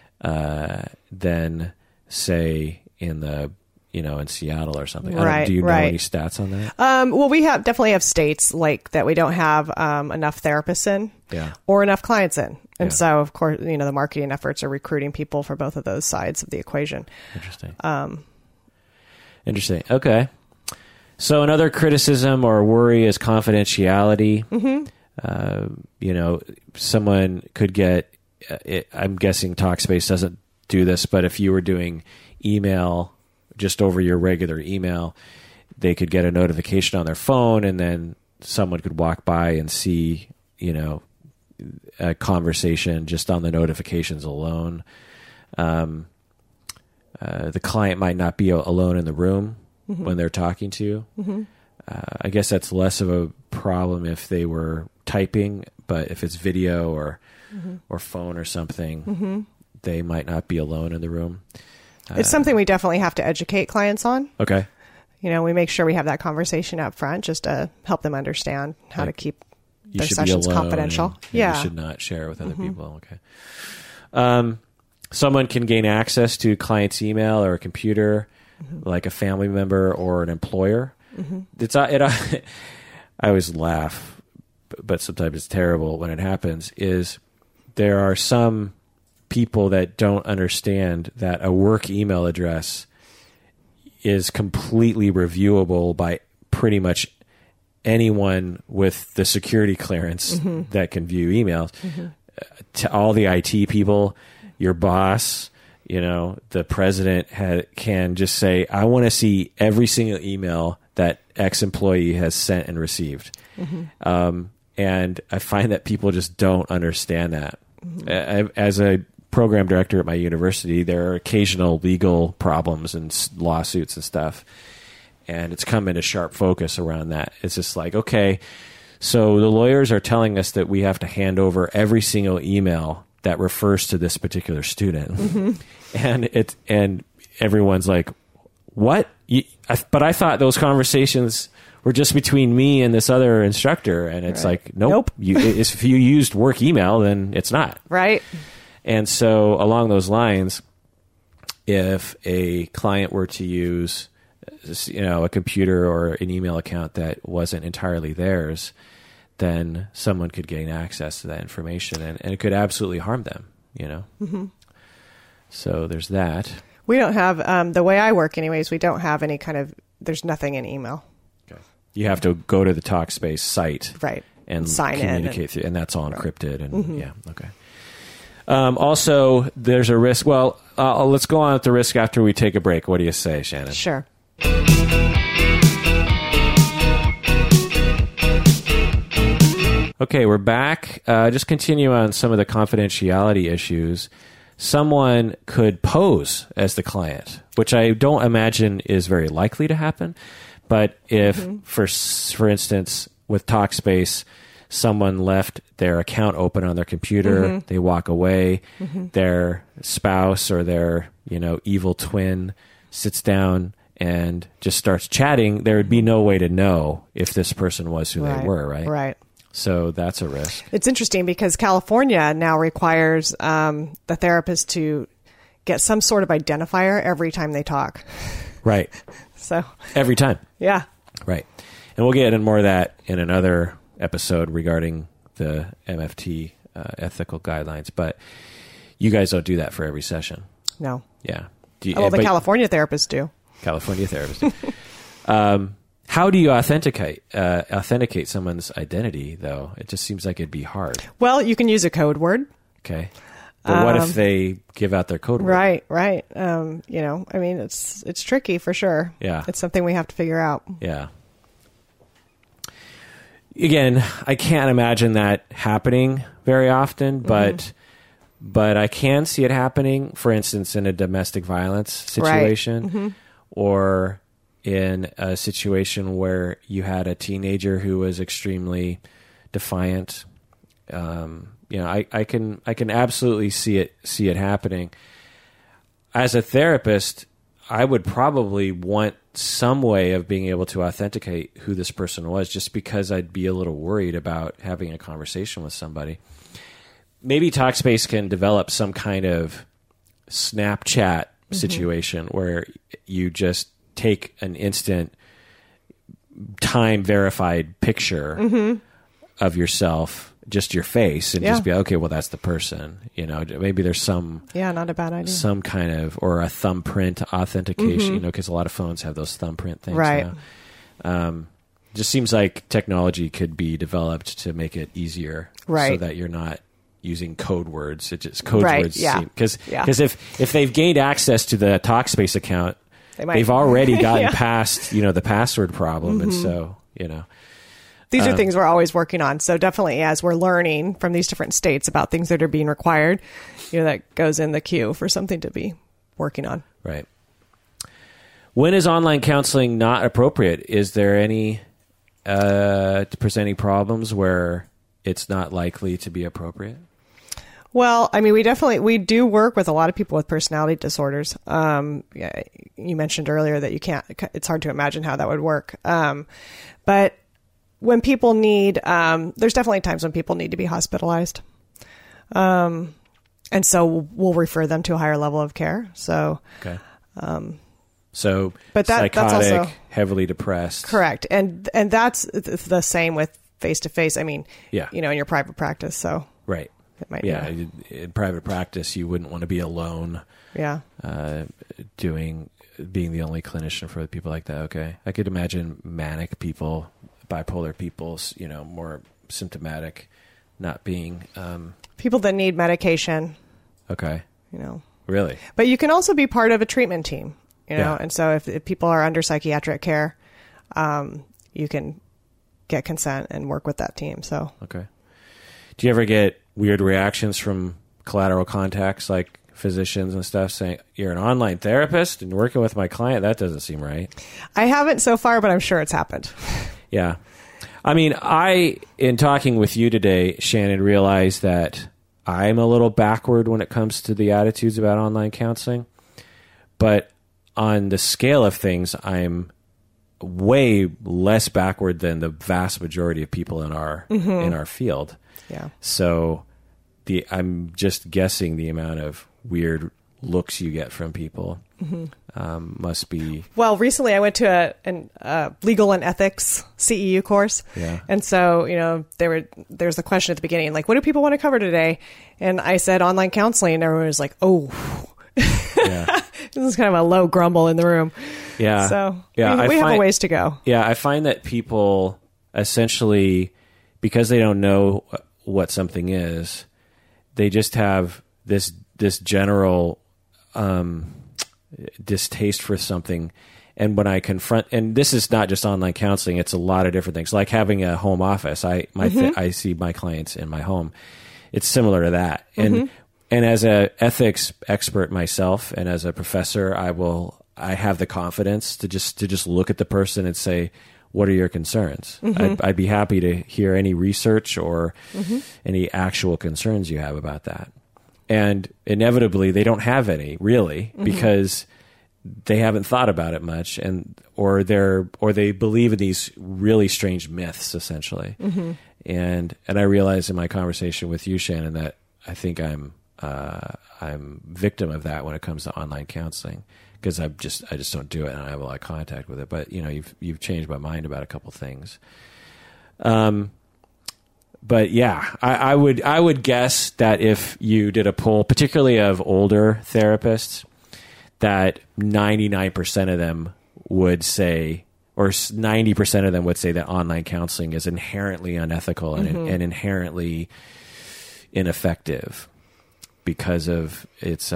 than say in in Seattle or something. Do you know any stats on that? Well, we definitely have states like that we don't have enough therapists in or enough clients in. And so, of course, the marketing efforts are recruiting people for both of those sides of the equation. Interesting. Interesting. Okay. So another criticism or worry is confidentiality. Someone could get, I'm guessing Talkspace doesn't do this, but if you were doing email just over your regular email, they could get a notification on their phone, and then someone could walk by and see, a conversation just on the notifications alone. The client might not be alone in the room when they're talking to you. I guess that's less of a problem if they were typing, but if it's video or phone or something, they might not be alone in the room. It's something we definitely have to educate clients on. Okay. We make sure we have that conversation up front just to help them understand how to keep their sessions confidential. You should not share it with other people. Okay. Someone can gain access to client's email or a computer, like a family member or an employer. I always laugh, but sometimes it's terrible when it happens, is there are some people that don't understand that a work email address is completely reviewable by pretty much anyone with the security clearance that can view emails. To all the IT people, your boss, the president can just say, I want to see every single email that X employee has sent and received. And I find that people just don't understand that. As a program director at my university, there are occasional legal problems and lawsuits and stuff. And it's come into sharp focus around that. It's just like, okay, so the lawyers are telling us that we have to hand over every single email that refers to this particular student. And everyone's like, what? But I thought those conversations were just between me and this other instructor. And it's like, nope. If you used work email, then it's not. Right. And so along those lines, if a client were to use a computer or an email account that wasn't entirely theirs, then someone could gain access to that information, and it could absolutely harm them, Mm-hmm. So there's that. We don't have, the way I work anyways, we don't have any there's nothing in email. Okay. You have to go to the Talkspace site. Right. And sign communicate through, and that's all encrypted. And yeah, okay. Also, there's a risk. Well, let's go on with the risk after we take a break. What do you say, Shannon? Sure. Okay, we're back. Just continue on some of the confidentiality issues. Someone could pose as the client, which I don't imagine is very likely to happen. But if, for instance, with Talkspace, someone left their account open on their computer, they walk away, their spouse or their, evil twin sits down and just starts chatting, there would be no way to know if this person was who they were, right? Right. So that's a risk. It's interesting because California now requires the therapist to get some sort of identifier every time they talk. Right. So every time. Yeah. Right. And we'll get into more of that in another episode regarding the MFT ethical guidelines. But you guys don't do that for every session. No. Yeah. The California therapists do. California therapists do. How do you authenticate someone's identity, though? It just seems like it'd be hard. Well, you can use a code word. Okay. But what if they give out their code word? Right. It's tricky for sure. Yeah. It's something we have to figure out. Yeah. Again, I can't imagine that happening very often, but I can see it happening, for instance, in a domestic violence situation or in a situation where you had a teenager who was extremely defiant. I can absolutely see it happening. As a therapist, I would probably want some way of being able to authenticate who this person was, just because I'd be a little worried about having a conversation with somebody. Maybe Talkspace can develop some kind of Snapchat situation where you just take an instant time verified picture of yourself, just your face, and just be okay. Well, that's the person. Maybe there's some not a bad idea. Some kind of, or a thumbprint authentication. Because a lot of phones have those thumbprint things. Right. Now. Just seems like technology could be developed to make it easier, so that you're not using code words. It just code words because if they've gained access to the Talkspace account, they've already gotten past the password problem, and so these are things we're always working on. So definitely, as we're learning from these different states about things that are being required, that goes in the queue for something to be working on. Right. When is online counseling not appropriate? Is there any presenting problems where it's not likely to be appropriate? Well, we do work with a lot of people with personality disorders. You mentioned earlier that it's hard to imagine how that would work. But when people need, there's definitely times when people need to be hospitalized. And so we'll refer them to a higher level of care. So, okay. But psychotic, that's also heavily depressed. Correct. And that's the same with face-to-face. In your private practice. So right. It might be. In private practice, you wouldn't want to be alone. Yeah. Being the only clinician for people like that. Okay. I could imagine manic people, bipolar people, more symptomatic, not being people that need medication. Okay. Really? But you can also be part of a treatment team, and so if people are under psychiatric care, you can get consent and work with that team. So okay. Do you ever get weird reactions from collateral contacts like physicians and stuff saying, you're an online therapist and working with my client? That doesn't seem right. I haven't so far, but I'm sure it's happened. Yeah. In talking with you today, Shannon, realized that I'm a little backward when it comes to the attitudes about online counseling. But on the scale of things, I'm way less backward than the vast majority of people in our field. Yeah. So I'm just guessing the amount of weird looks you get from people must be. Well, recently I went to a legal and ethics CEU course. Yeah. And so, there's a question at the beginning, like, what do people want to cover today? And I said online counseling, and everyone was like, oh. Yeah. This is kind of a low grumble in the room. Yeah. So we have a ways to go. Yeah. I find that people essentially, because they don't know what something is, they just have this general distaste for something. And when I confront, and this is not just online counseling, it's a lot of different things, like having a home office. I see my clients in my home. It's similar to that. And as a ethics expert myself, and as a professor, I have the confidence to just look at the person and say, what are your concerns? I'd be happy to hear any research or any actual concerns you have about that. And inevitably, they don't have any, really, because they haven't thought about it much, or they believe in these really strange myths, essentially. And I realized in my conversation with you, Shannon, that I think I'm victim of that when it comes to online counseling, because I just don't do it, and I have a lot of contact with it. But you've changed my mind about a couple things. But yeah, I would guess that if you did a poll, particularly of older therapists, that 99% of them would say, or 90% of them would say, that online counseling is inherently unethical and inherently ineffective because of its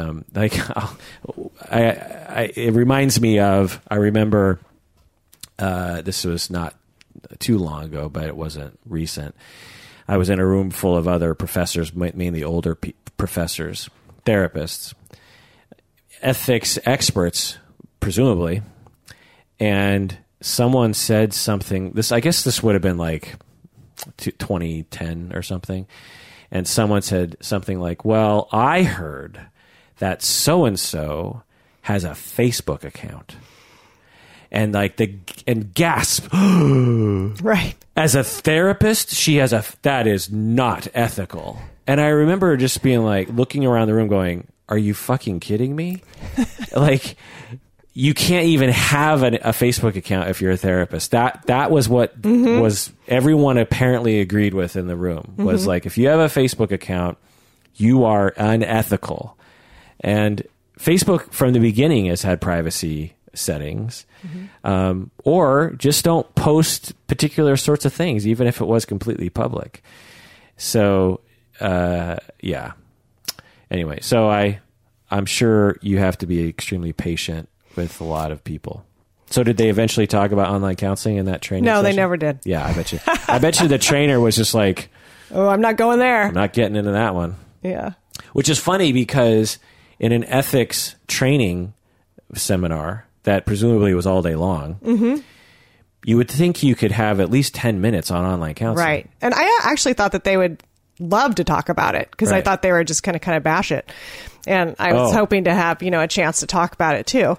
it reminds me of, I remember this was not too long ago, but it wasn't recent. I was in a room full of other professors, mainly older professors, therapists, ethics experts, presumably, and someone said something. I guess this would have been like 2010 or something, and someone said something like, "Well, I heard that so and so has a Facebook account." And gasp. Right. As a therapist, that is not ethical. And I remember just being like, looking around the room going, are you fucking kidding me? Like, you can't even have a Facebook account if you're a therapist. That was what was everyone apparently agreed with in the room, was like, if you have a Facebook account, you are unethical. And Facebook from the beginning has had privacy settings, or just don't post particular sorts of things, even if it was completely public. So, yeah. Anyway, so I'm sure you have to be extremely patient with a lot of people. So did they eventually talk about online counseling in that training No, session? They never did. Yeah, I bet you. I bet you the trainer was just like, oh, I'm not going there. I'm not getting into that one. Yeah. Which is funny, because in an ethics training seminar that presumably was all day long, you would think you could have at least 10 minutes on online counseling. Right. And I actually thought that they would love to talk about it, because I thought they were just going to kind of bash it. And I was hoping to have, a chance to talk about it too.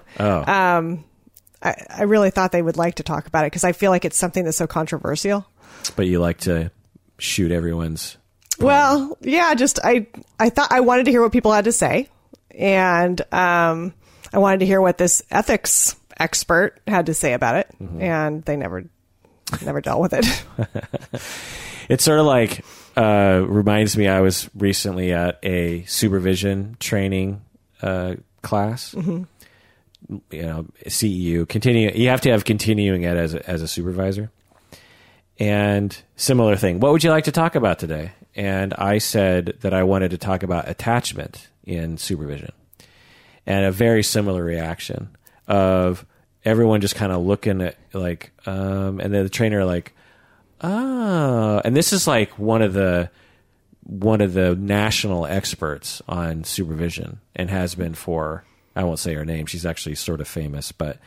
I really thought they would like to talk about it, because I feel like it's something that's so controversial. But you like to shoot everyone's... Well, yeah, just I thought I wanted to hear what people had to say. And I wanted to hear what this ethics expert had to say about it. And they never dealt with it. It's sort of like... reminds me, I was recently at a supervision training class. CEU, continue. You have to have continuing ed as a supervisor. And similar thing. What would you like to talk about today? And I said that I wanted to talk about attachment in supervision. And a very similar reaction of everyone just kind of looking at like, and then the trainer like, oh, and this is like one of the national experts on supervision, and has been for, I won't say her name, she's actually sort of famous, but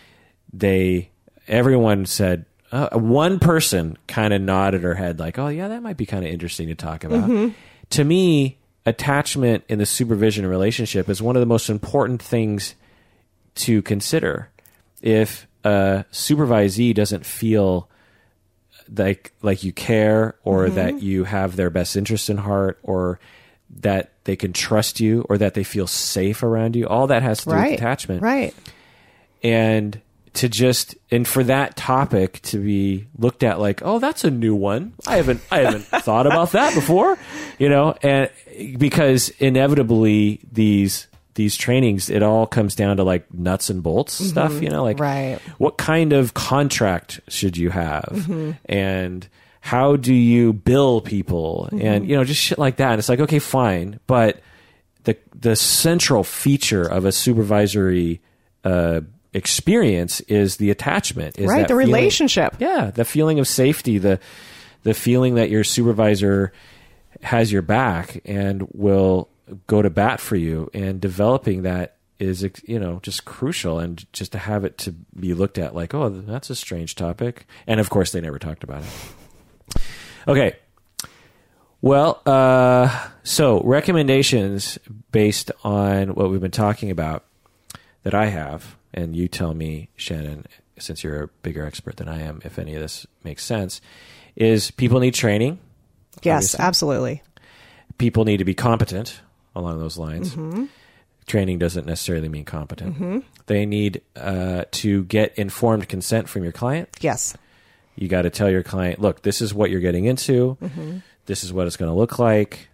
everyone said, one person kind of nodded her head like, oh yeah, that might be kind of interesting to talk about. To me, attachment in the supervision relationship is one of the most important things to consider. If a supervisee doesn't feel like you care, or that you have their best interest in heart, or that they can trust you or that they feel safe around you. All that has to do with attachment. Right. And and for that topic to be looked at like, oh, that's a new one. I haven't thought about that before, and because inevitably these trainings, it all comes down to like nuts and bolts stuff, what kind of contract should you have? And how do you bill people? And, just shit like that. And it's like, okay, fine. But the central feature of a supervisory, experience is the attachment, is the relationship. The feeling of safety, the feeling that your supervisor has your back and will go to bat for you, and developing that is just crucial. And just to have it to be looked at like, oh, that's a strange topic, and of course they never talked about it. Okay, well, so recommendations based on what we've been talking about that I have. And you tell me, Shannon, since you're a bigger expert than I am, if any of this makes sense, is people need training. Yes, obviously. Absolutely. People need to be competent along those lines. Training doesn't necessarily mean competent. They need to get informed consent from your client. Yes. You got to tell your client, look, this is what you're getting into. This is what it's going to look like.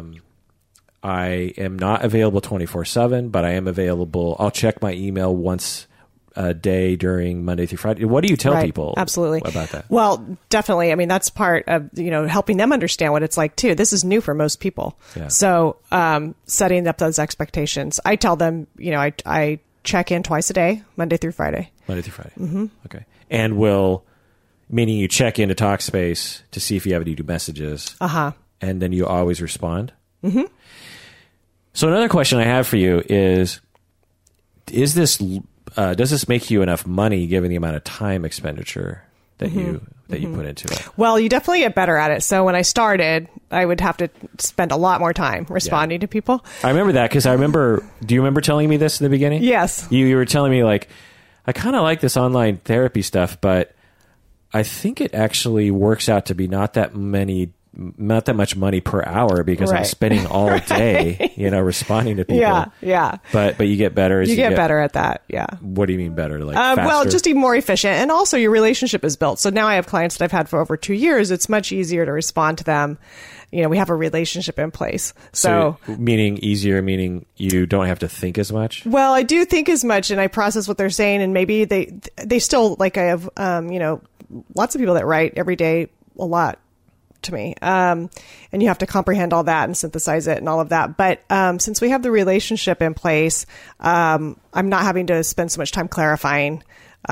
I am not available 24/7, but I am available. I'll check my email once a day during Monday through Friday. What do you tell people absolutely about that? Well, definitely. I mean, that's part of, helping them understand what it's like too. This is new for most people. Yeah. So, setting up those expectations. I tell them, I check in twice a day, Monday through Friday. Monday through Friday. Okay. And meaning you check into Talkspace to see if you have any new messages. And then you always respond. So another question I have for you is this, does this make you enough money given the amount of time expenditure that you put into it? Well, you definitely get better at it. So when I started, I would have to spend a lot more time responding to people. I remember that because do you remember telling me this in the beginning? Yes. You were telling me like, I kind of like this online therapy stuff, but I think it actually works out to be not that much money per hour because I'm spending all day, responding to people. Yeah. But you get better as you get better at that. Yeah. What do you mean better? Like faster? Well, just even more efficient, and also your relationship is built. So now I have clients that I've had for over 2 years. It's much easier to respond to them. We have a relationship in place. So meaning easier, meaning you don't have to think as much. Well, I do think as much, and I process what they're saying, and maybe they still like I have lots of people that write every day a lot to me. And you have to comprehend all that and synthesize it and all of that. But since we have the relationship in place, I'm not having to spend so much time clarifying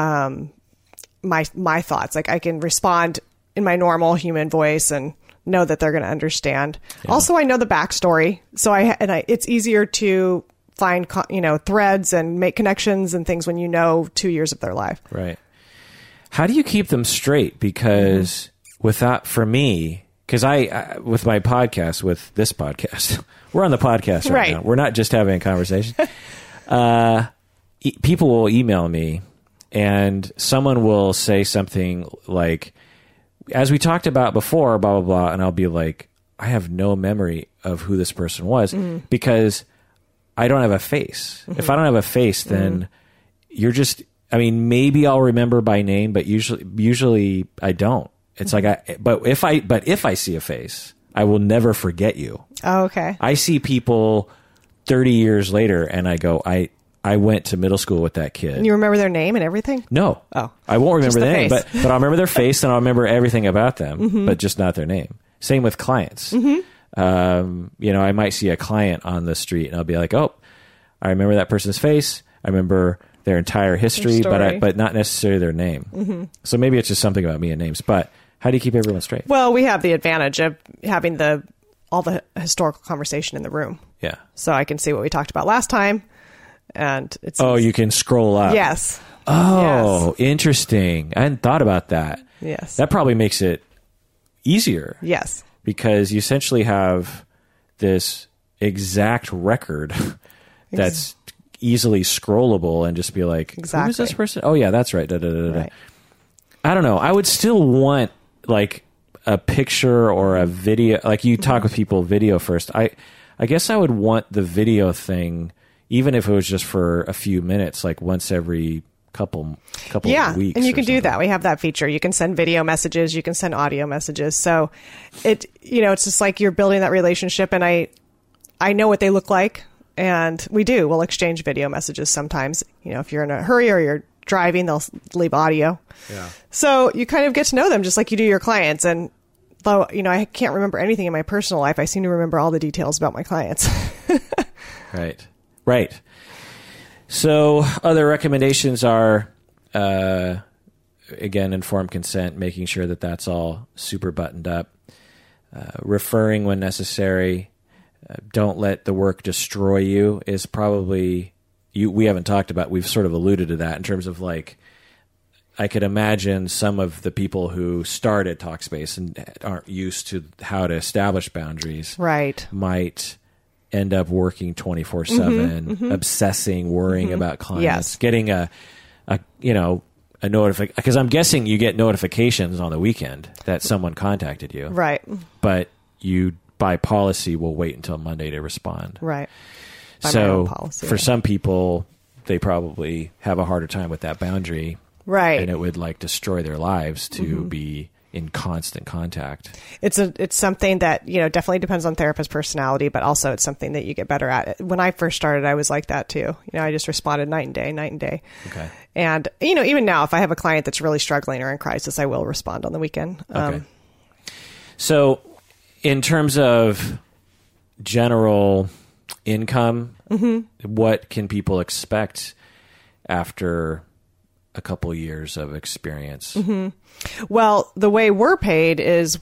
my thoughts. Like I can respond in my normal human voice and know that they're going to understand. Yeah. Also, I know the backstory. So it's easier to find, threads and make connections and things when 2 years of their life. Right. How do you keep them straight? Because for me, because with my podcast, with this podcast, we're on the podcast right now. We're not just having a conversation. People will email me and someone will say something like, as we talked about before, blah, blah, blah. And I'll be like, I have no memory of who this person was because I don't have a face. If I don't have a face, then you're just, maybe I'll remember by name, but usually I don't. It's like but if I see a face, I will never forget you. Oh, okay. I see people 30 years later and I go, I went to middle school with that kid. And you remember their name and everything? No. Oh. I won't remember their name, but I'll remember their face and I'll remember everything about them, but just not their name. Same with clients. I might see a client on the street and I'll be like, oh, I remember that person's face. I remember their entire history, but not necessarily their name. So maybe it's just something about me and names, but how do you keep everyone straight? Well, we have the advantage of having all the historical conversation in the room. Yeah. So I can see what we talked about last time. And you can scroll up. Yes. Oh, yes. Interesting. I hadn't thought about that. Yes. That probably makes it easier. Yes. Because you essentially have this exact record that's easily scrollable and just be like, who is this person? Oh, yeah, that's right. Right. I don't know. I would still want like a picture or a video. Like you talk with people video first. I guess I would want the video thing, even if it was just for a few minutes, like once every couple of weeks. And you can do that. We have that feature. You can send video messages, you can send audio messages. So it's just like you're building that relationship, and I know what they look like, and we'll exchange video messages sometimes. If you're in a hurry or you're driving, they'll leave audio. Yeah. So you kind of get to know them just like you do your clients. And though, I can't remember anything in my personal life, I seem to remember all the details about my clients. Right. So other recommendations are, again, informed consent, making sure that that's all super buttoned up, referring when necessary. Don't let the work destroy you is probably, we haven't talked about, we've sort of alluded to that in terms of like, I could imagine some of the people who start at Talkspace and aren't used to how to establish boundaries, right, might end up working 24/7, obsessing, worrying about clients, getting a notification, because I'm guessing you get notifications on the weekend that someone contacted you, right? But you, by policy, will wait until Monday to respond, right? So for some people, they probably have a harder time with that boundary. Right. And it would like destroy their lives to be in constant contact. It's something that, definitely depends on therapist personality, but also it's something that you get better at. When I first started, I was like that too. I just responded night and day. Okay. And, even now, if I have a client that's really struggling or in crisis, I will respond on the weekend. Okay. So in terms of general income, what can people expect after a couple years of experience? Well, the way we're paid is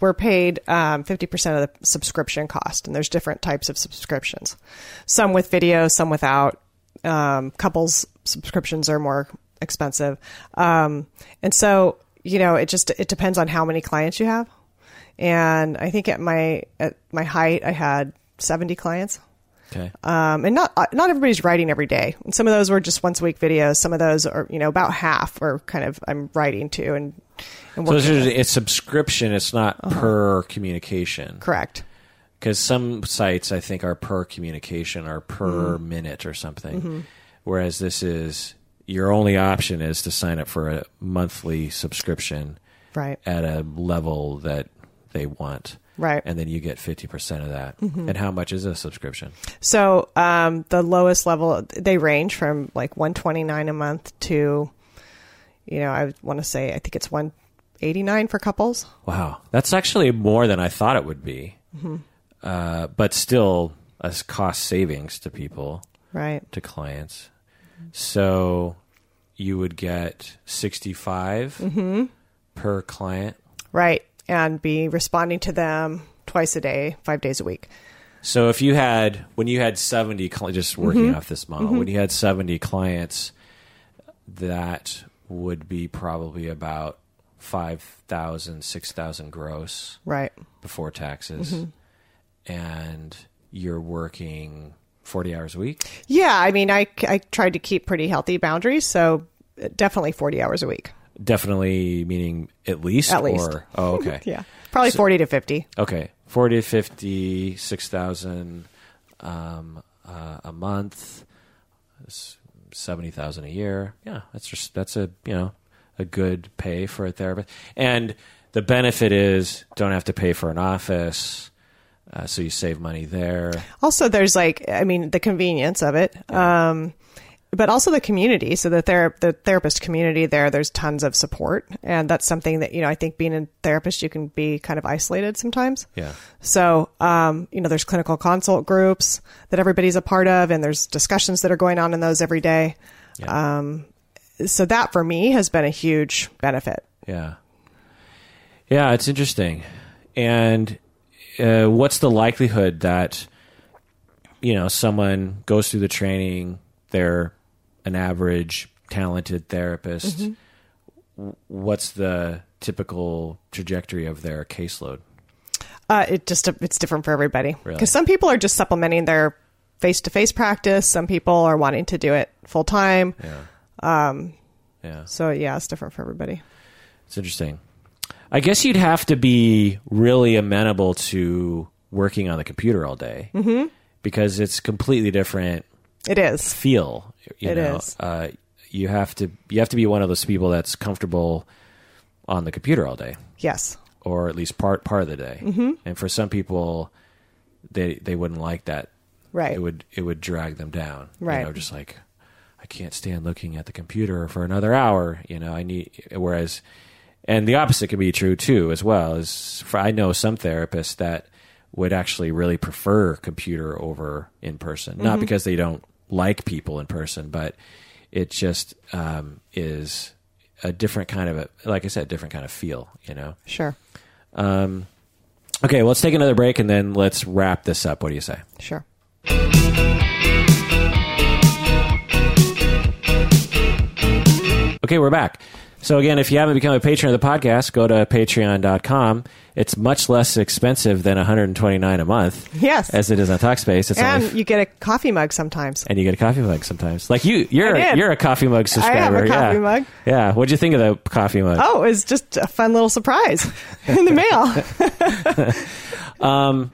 50% of the subscription cost, and there's different types of subscriptions. Some with video, some without. Couples subscriptions are more expensive. And so, it depends on how many clients you have. And I think at my height, I had 70 clients. Okay. And not everybody's writing every day. And some of those were just once a week videos. Some of those are, about half are kind of, I'm writing to and so it's subscription. It's not per communication. Correct. Because some sites I think are per communication or per minute or something. Whereas this is, your only option is to sign up for a monthly subscription, right, at a level that they want. Right. And then you get 50% of that. And how much is a subscription? So the lowest level, they range from like $129 a month to, I want to say, I think it's $189 for couples. Wow. That's actually more than I thought it would be. But still a cost savings to people. Right. To clients. So you would get $65 per client. Right. And be responding to them twice a day, 5 days a week. So if when you had 70, just working off this model, when you had 70 clients, that would be probably about 5,000, 6,000 gross. Right. Before taxes. And you're working 40 hours a week? Yeah. I mean, I tried to keep pretty healthy boundaries. So definitely 40 hours a week. Definitely meaning at least? At least. Oh, okay. Yeah. Probably 40 to 50. Okay. 40 to 50, 6,000 a month, 70,000 a year. Yeah, that's a good pay for a therapist. And the benefit is don't have to pay for an office, so you save money there. Also, there's the convenience of it. Yeah. But also the community. So the therapist community there's tons of support. And that's something that, I think being a therapist, you can be kind of isolated sometimes. Yeah. So, there's clinical consult groups that everybody's a part of, and there's discussions that are going on in those every day. Yeah. So that for me has been a huge benefit. Yeah. Yeah, it's interesting. And what's the likelihood that, someone goes through the training, they're an average talented therapist. What's the typical trajectory of their caseload? It's different for everybody. Really? Because some people are just supplementing their face-to-face practice. Some people are wanting to do it full time. Yeah. So it's different for everybody. It's interesting. I guess you'd have to be really amenable to working on the computer all day. because it's completely different. It is feel. It is. You have to be one of those people that's comfortable on the computer all day. Yes. Or at least part of the day. Mm-hmm. And for some people, they wouldn't like that. Right. It would drag them down. Right. Just like, I can't stand looking at the computer for another hour. Whereas, and the opposite can be true too, as well. I know some therapists that would actually really prefer computer over in person. Mm-hmm. Not because they don't like people in person, but it just is a different kind of like I said, different kind of feel, Sure. Okay, well, let's take another break and then let's wrap this up. What do you say? Sure. Okay, we're back. So again, if you haven't become a patron of the podcast, go to patreon.com. It's much less expensive than $129 a month. Yes. As it is on Talkspace. You get a coffee mug sometimes. And you get a coffee mug sometimes. Like you're a coffee mug subscriber. I have a coffee mug. Yeah. What'd you think of the coffee mug? Oh, it was just a fun little surprise in the mail.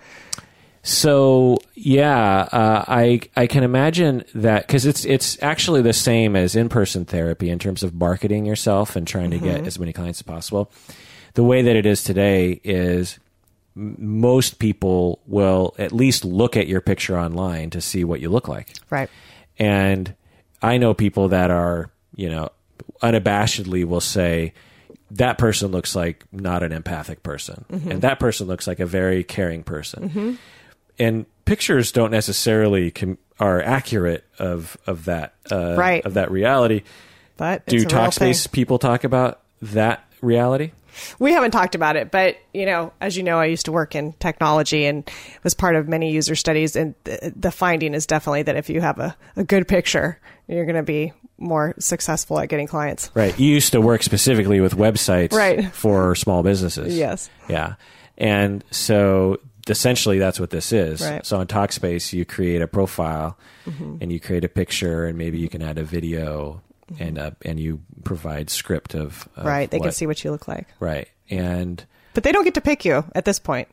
So yeah, I can imagine that because it's actually the same as in-person therapy in terms of marketing yourself and trying to get as many clients as possible. The way that it is today is most people will at least look at your picture online to see what you look like. Right. And I know people that are, unabashedly will say, that person looks like not an empathic person. Mm-hmm. And that person looks like a very caring person. Mm-hmm. And pictures don't necessarily are accurate of that right. of that reality. But do Talkspace people talk about that reality? We haven't talked about it, but as you know, I used to work in technology and was part of many user studies, and the finding is definitely that if you have a good picture, you're going to be more successful at getting clients. Right. You used to work specifically with websites right. for small businesses. Yes. Yeah. And so essentially that's what this is. Right. So on Talkspace, you create a profile and you create a picture, and maybe you can add a video and you provide script of right. They can see what you look like. Right. But they don't get to pick you at this point.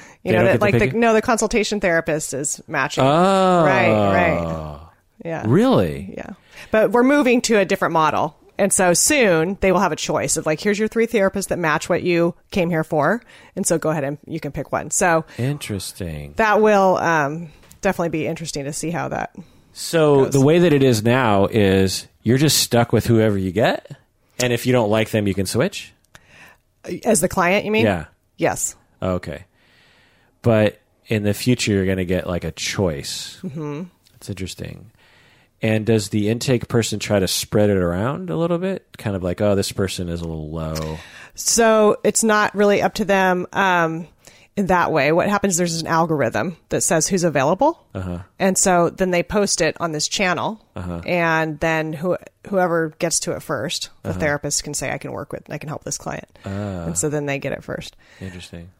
The consultation therapist is matching. Oh. Right. Yeah. Really? Yeah. But we're moving to a different model. And so soon they will have a choice of like, here's your 3 therapists that match what you came here for. And so go ahead and you can pick one. So interesting. That will definitely be interesting to see how that goes. The way that it is now is you're just stuck with whoever you get. And if you don't like them, you can switch? As the client, you mean? Yeah. Yes. Okay. But in the future, you're going to get like a choice. Mm-hmm. That's interesting. And does the intake person try to spread it around a little bit? Kind of like, oh, this person is a little low. So it's not really up to them in that way. What happens, there's an algorithm that says who's available. Uh-huh. And so then they post it on this channel. Uh-huh. And then whoever gets to it first, the therapist can say, I can help this client. And so then they get it first. Interesting.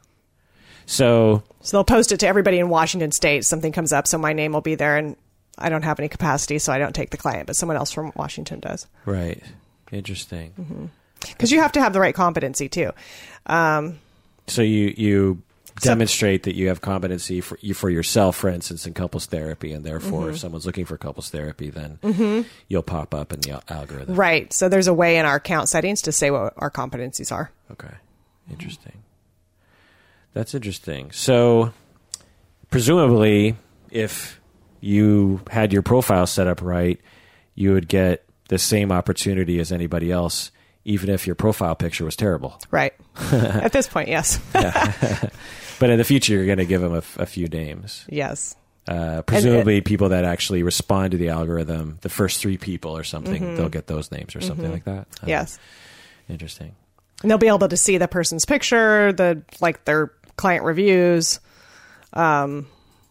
So they'll post it to everybody in Washington State. Something comes up, so my name will be there, and I don't have any capacity, so I don't take the client, but someone else from Washington does. Right. Interesting. Because you have to have the right competency, too. So you demonstrate that you have competency for yourself, for instance, in couples therapy, and therefore if someone's looking for couples therapy, then you'll pop up in the algorithm. Right. So there's a way in our account settings to say what our competencies are. Okay. Interesting. That's interesting. So presumably, if you had your profile set up right, you would get the same opportunity as anybody else, even if your profile picture was terrible. Right. At this point, yes. But in the future, you're going to give them a few names. Yes. Presumably people that actually respond to the algorithm, the first 3 people or something, they'll get those names or something like that. Yes. Interesting. And they'll be able to see the person's picture, their client reviews. Yeah.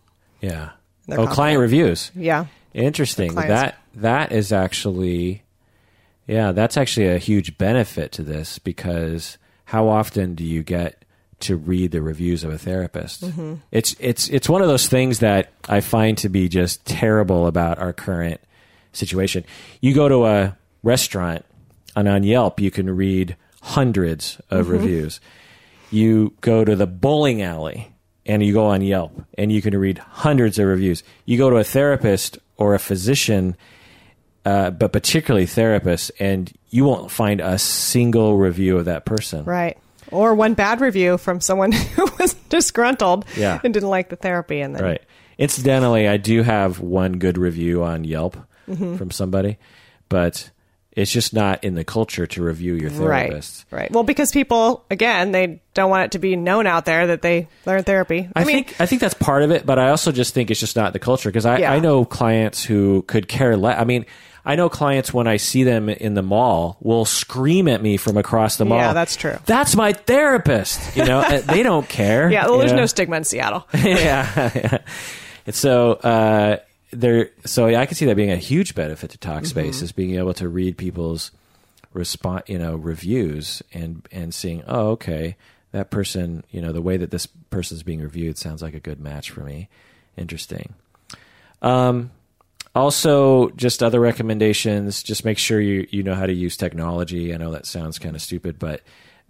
Client reviews. Yeah. Interesting. That is actually, that's actually a huge benefit to this, because how often do you get to read the reviews of a therapist? It's one of those things that I find to be just terrible about our current situation. You go to a restaurant, and on Yelp you can read hundreds of reviews. You go to the bowling alley and you go on Yelp and you can read hundreds of reviews. You go to a therapist or a physician, but particularly therapists, and you won't find a single review of that person. Right. Or one bad review from someone who was disgruntled and didn't like the therapy. And then... Right. Incidentally, I do have one good review on Yelp from somebody, but it's just not in the culture to review your therapist. Right. Well, because people, again, they don't want it to be known out there that they learn therapy. I think that's part of it, but I also just think it's just not the culture, because I know clients who could care less. I mean, I know clients, when I see them in the mall, will scream at me from across the mall. Yeah, that's true. That's my therapist. You know, they don't care. Yeah, well, there's no stigma in Seattle. Yeah. And so, I can see that being a huge benefit to Talkspace, is being able to read people's reviews and seeing, oh, okay, that person, the way that this person's being reviewed sounds like a good match for me. Interesting. Also, just other recommendations, just make sure you know how to use technology. I know that sounds kind of stupid, but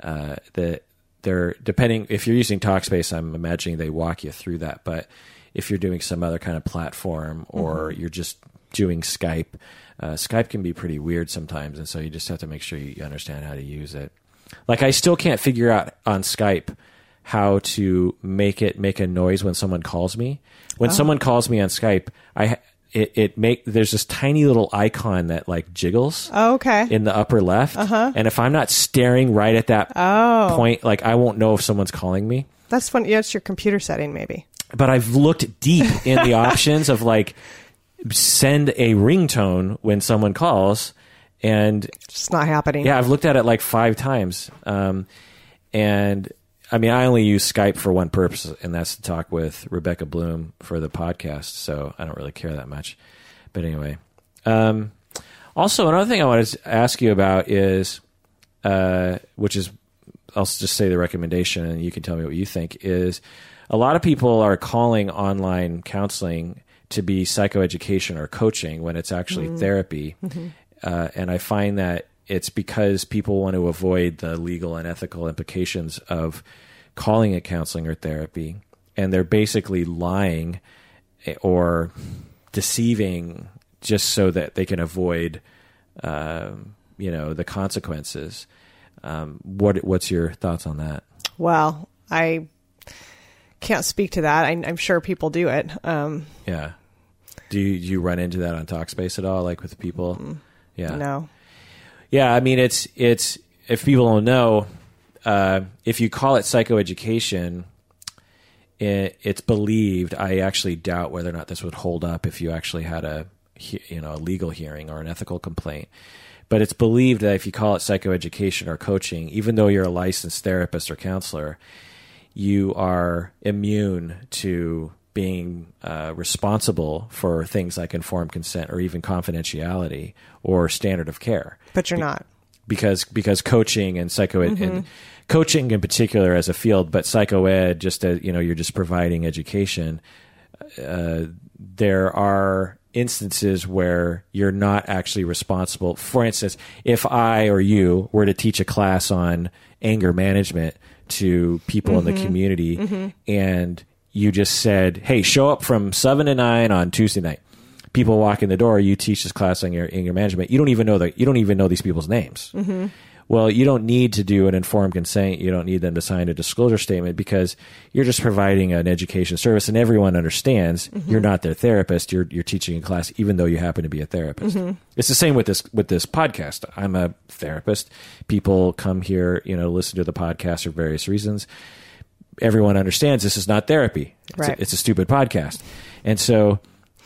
depending, if you're using Talkspace, I'm imagining they walk you through that. But if you're doing some other kind of platform, or you're just doing Skype, Skype can be pretty weird sometimes, and so you just have to make sure you understand how to use it. Like, I still can't figure out on Skype how to make a noise when someone calls me. When someone calls me on Skype, there's this tiny little icon that like jiggles in the upper left. And if I'm not staring right at that point, like, I won't know if someone's calling me. That's funny. Yeah, it's your computer setting maybe. But I've looked deep in the options of like send a ringtone when someone calls, and it's not happening. Yeah, I've looked at it like 5 times. And I mean, I only use Skype for one purpose, and that's to talk with Rebecca Bloom for the podcast. So I don't really care that much. But anyway, also another thing I wanted to ask you about is, which is, I'll just say the recommendation, and you can tell me what you think, is a lot of people are calling online counseling to be psychoeducation or coaching when it's actually therapy. And I find that it's because people want to avoid the legal and ethical implications of calling it counseling or therapy. And they're basically lying or deceiving just so that they can avoid, the consequences. What's your thoughts on that? Well, I can't speak to that. I'm sure people do it. Yeah. Do you run into that on Talkspace at all, like with people? Yeah. No. Yeah, I mean, it's if people don't know, if you call it psychoeducation, it's believed. I actually doubt whether or not this would hold up if you actually had a legal hearing or an ethical complaint. But it's believed that if you call it psychoeducation or coaching, even though you're a licensed therapist or counselor, you are immune to being responsible for things like informed consent or even confidentiality or standard of care. But you're not. Because coaching and and coaching in particular as a field, but psychoed, just as, you're just providing education. There are instances where you're not actually responsible. For instance, if I or you were to teach a class on anger management to people in the community, and you just said, hey, show up from 7 to 9 on Tuesday night. People walk in the door, you teach this class on your anger management. You don't even know these people's names. Well, you don't need to do an informed consent. You don't need them to sign a disclosure statement, because you're just providing an education service, and everyone understands you're not their therapist. You're teaching a class, even though you happen to be a therapist. It's the same with this podcast. I'm a therapist. People come here, listen to the podcast for various reasons. Everyone understands this is not therapy. It's a stupid podcast. And so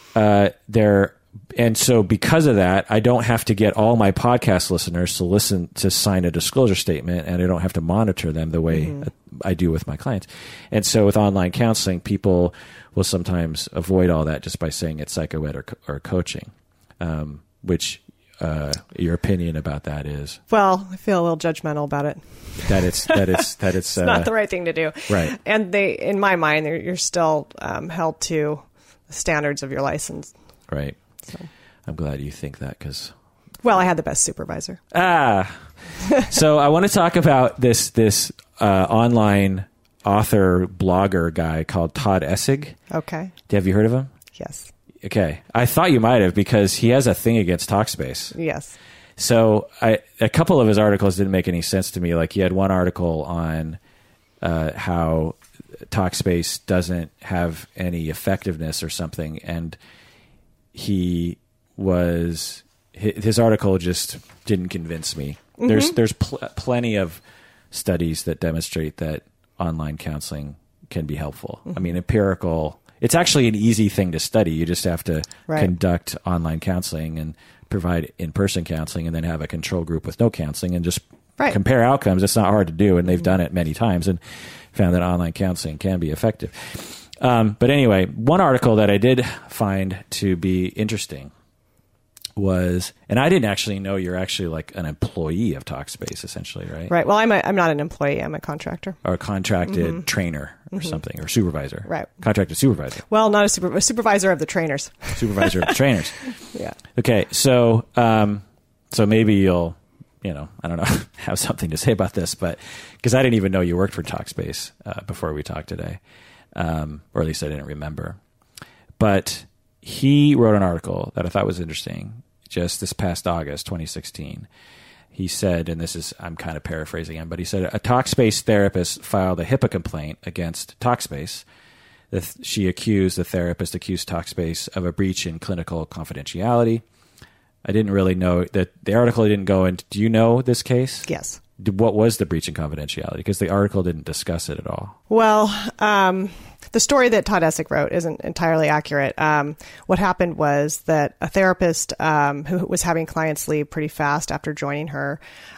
because of that, I don't have to get all my podcast listeners to sign a disclosure statement, and I don't have to monitor them the way I do with my clients. And so with online counseling, people will sometimes avoid all that just by saying it's psychoed or coaching, which your opinion about that is? Well, I feel a little judgmental about it. That it's it's not the right thing to do. Right. And in my mind, you're still held to the standards of your license. Right. So. I'm glad you think that, because... Well, I had the best supervisor. So I want to talk about this online author blogger guy called Todd Essig. Okay. Have you heard of him? Yes. Okay. I thought you might have, because he has a thing against Talkspace. Yes. So a couple of his articles didn't make any sense to me. Like, he had one article on how Talkspace doesn't have any effectiveness or something, and his article just didn't convince me. Mm-hmm. There's plenty of studies that demonstrate that online counseling can be helpful. Mm-hmm. I mean, empirical. It's actually an easy thing to study. You just have to conduct online counseling and provide in-person counseling, and then have a control group with no counseling, and just compare outcomes. It's not hard to do, and they've done it many times and found that online counseling can be effective. But anyway, one article that I did find to be interesting was, and I didn't actually know you're actually like an employee of Talkspace, essentially, right? Right. Well, I'm not an employee. I'm a contractor. Or a contracted trainer or something, or supervisor. Right. Contracted supervisor. Well, not a supervisor of the trainers. Supervisor of the trainers. Yeah. Okay. So, so maybe you'll, I don't know, have something to say about this, but because I didn't even know you worked for Talkspace before we talked today, or at least I didn't remember. But he wrote an article that I thought was interesting just this past August, 2016. He said, and I'm kind of paraphrasing him, but he said a Talkspace therapist filed a HIPAA complaint against Talkspace. The therapist accused Talkspace of a breach in clinical confidentiality. I didn't really know that the article didn't go into. Do you know this case? Yes. What was the breach in confidentiality? Because the article didn't discuss it at all. Well, the story that Todd Essig wrote isn't entirely accurate. What happened was that a therapist who was having clients leave pretty fast after joining her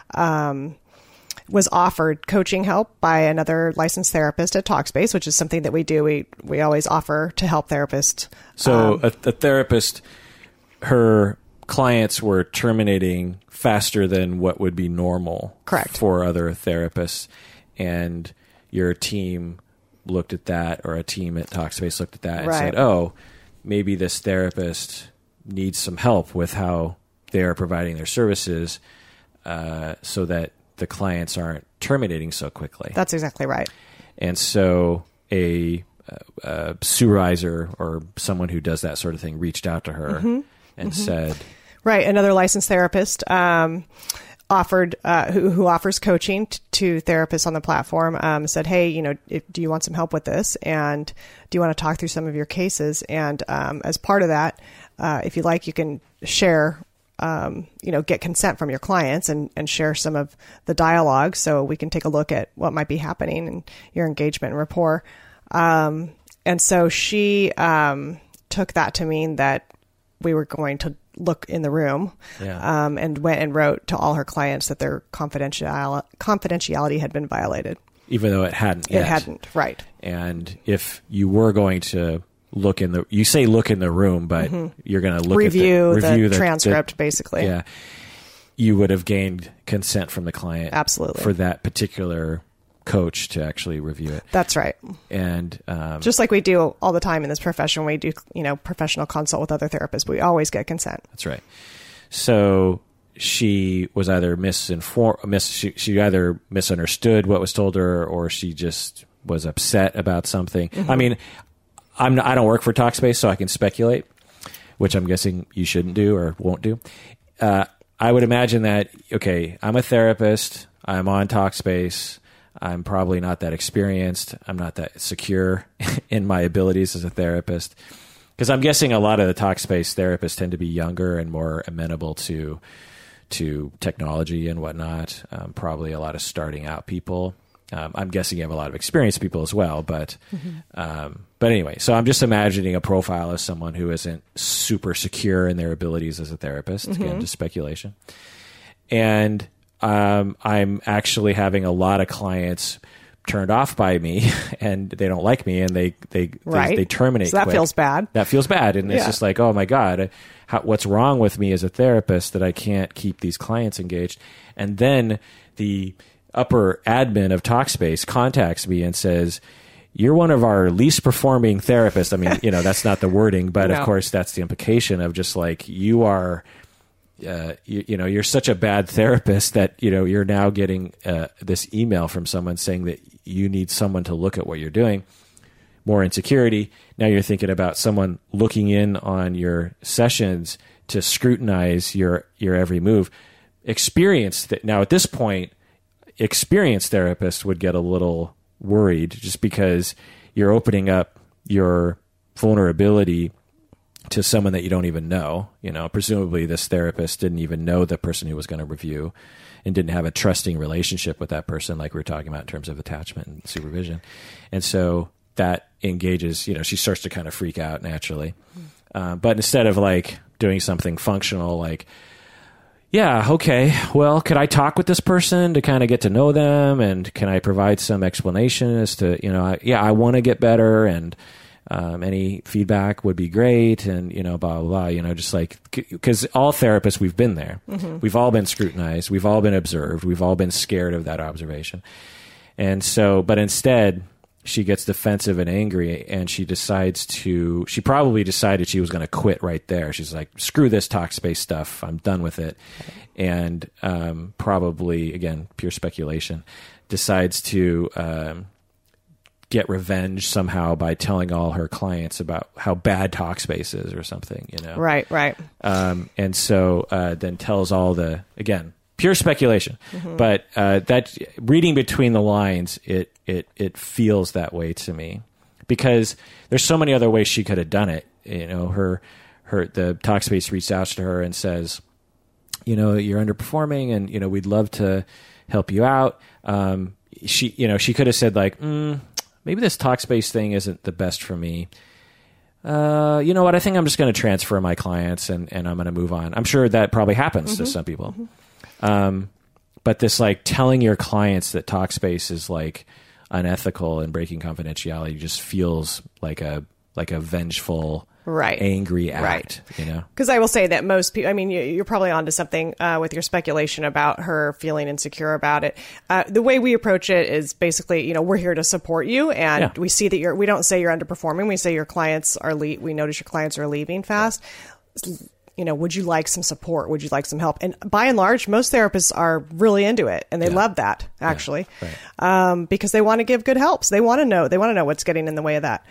was offered coaching help by another licensed therapist at Talkspace, which is something that we do. We always offer to help therapists. So a therapist, her clients were terminating faster than what would be normal. Correct. For other therapists, and your team looked at that, or a team at Talkspace looked at that and said, oh, maybe this therapist needs some help with how they are providing their services so that the clients aren't terminating so quickly. That's exactly right. And so a supervisor or someone who does that sort of thing reached out to her and said... Right. Another licensed therapist offered who offers coaching to therapists on the platform said, hey, do you want some help with this? And do you want to talk through some of your cases? And as part of that, if you like, you can share, get consent from your clients and share some of the dialogue so we can take a look at what might be happening in your engagement and rapport. And so she took that to mean that we were going to look in the room and went and wrote to all her clients that their confidentiality had been violated. Even though it hadn't yet. It hadn't, right. And if you were going to look in the room, but you're going to review the transcript, basically. Yeah. You would have gained consent from the client. Absolutely. For that particular coach to actually review it. That's right. And just like we do all the time in this profession, we do, professional consult with other therapists. We always get consent. That's right. So she was either she either misunderstood what was told her, or she just was upset about something. I mean, I don't work for Talkspace, so I can speculate, which I'm guessing you shouldn't do or won't do. I would imagine that, okay, I'm a therapist. I'm on Talkspace. I'm probably not that experienced. I'm not that secure in my abilities as a therapist. Because I'm guessing a lot of the Talkspace therapists tend to be younger and more amenable to technology and whatnot. Probably a lot of starting out people. I'm guessing you have a lot of experienced people as well. But anyway, so I'm just imagining a profile of someone who isn't super secure in their abilities as a therapist. Again, just speculation. And I'm actually having a lot of clients turned off by me, and they don't like me, and they terminate. So that quick. Feels bad. That feels bad, and it's just like, oh my God, what's wrong with me as a therapist that I can't keep these clients engaged? And then the upper admin of Talkspace contacts me and says, you're one of our least performing therapists. I mean, that's not the wording, but of course that's the implication of just like, you are you're such a bad therapist that, you're now getting this email from someone saying that you need someone to look at what you're doing. More insecurity. Now you're thinking about someone looking in on your sessions to scrutinize your every move. Now at this point, experienced therapists would get a little worried just because you're opening up your vulnerability to someone that you don't even know. Presumably this therapist didn't even know the person who was going to review and didn't have a trusting relationship with that person, like we were talking about in terms of attachment and supervision. And so that engages, she starts to kind of freak out naturally. But instead of like doing something functional, like, yeah, okay, well, could I talk with this person to kind of get to know them? And can I provide some explanation as to, I want to get better, and any feedback would be great, and, blah, blah, blah, just like, because all therapists, we've been there. Mm-hmm. We've all been scrutinized. We've all been observed. We've all been scared of that observation. And so, but instead, she gets defensive and angry, and she probably decided she was going to quit right there. She's like, screw this Talkspace stuff. I'm done with it. And probably, again, pure speculation, decides to get revenge somehow by telling all her clients about how bad Talkspace is or something, Right. And so then tells all again, pure speculation. Mm-hmm. But that reading between the lines, it feels that way to me, because there's so many other ways she could have done it. The Talkspace reached out to her and says, you're underperforming, and we'd love to help you out. She could have said like, maybe this Talkspace thing isn't the best for me. You know what? I think I'm just going to transfer my clients and I'm going to move on. I'm sure that probably happens to some people. Mm-hmm. But this like telling your clients that Talkspace is like unethical and breaking confidentiality just feels like a vengeful, angry act, Because I will say that most people, you're probably onto something with your speculation about her feeling insecure about it. The way we approach it is basically, we're here to support you, and we see that we don't say you're underperforming. We say your clients we notice your clients are leaving fast. Would you like some support? Would you like some help? And by and large, most therapists are really into it, and they love that actually, because they want to give good helps. They want to know what's getting in the way of that.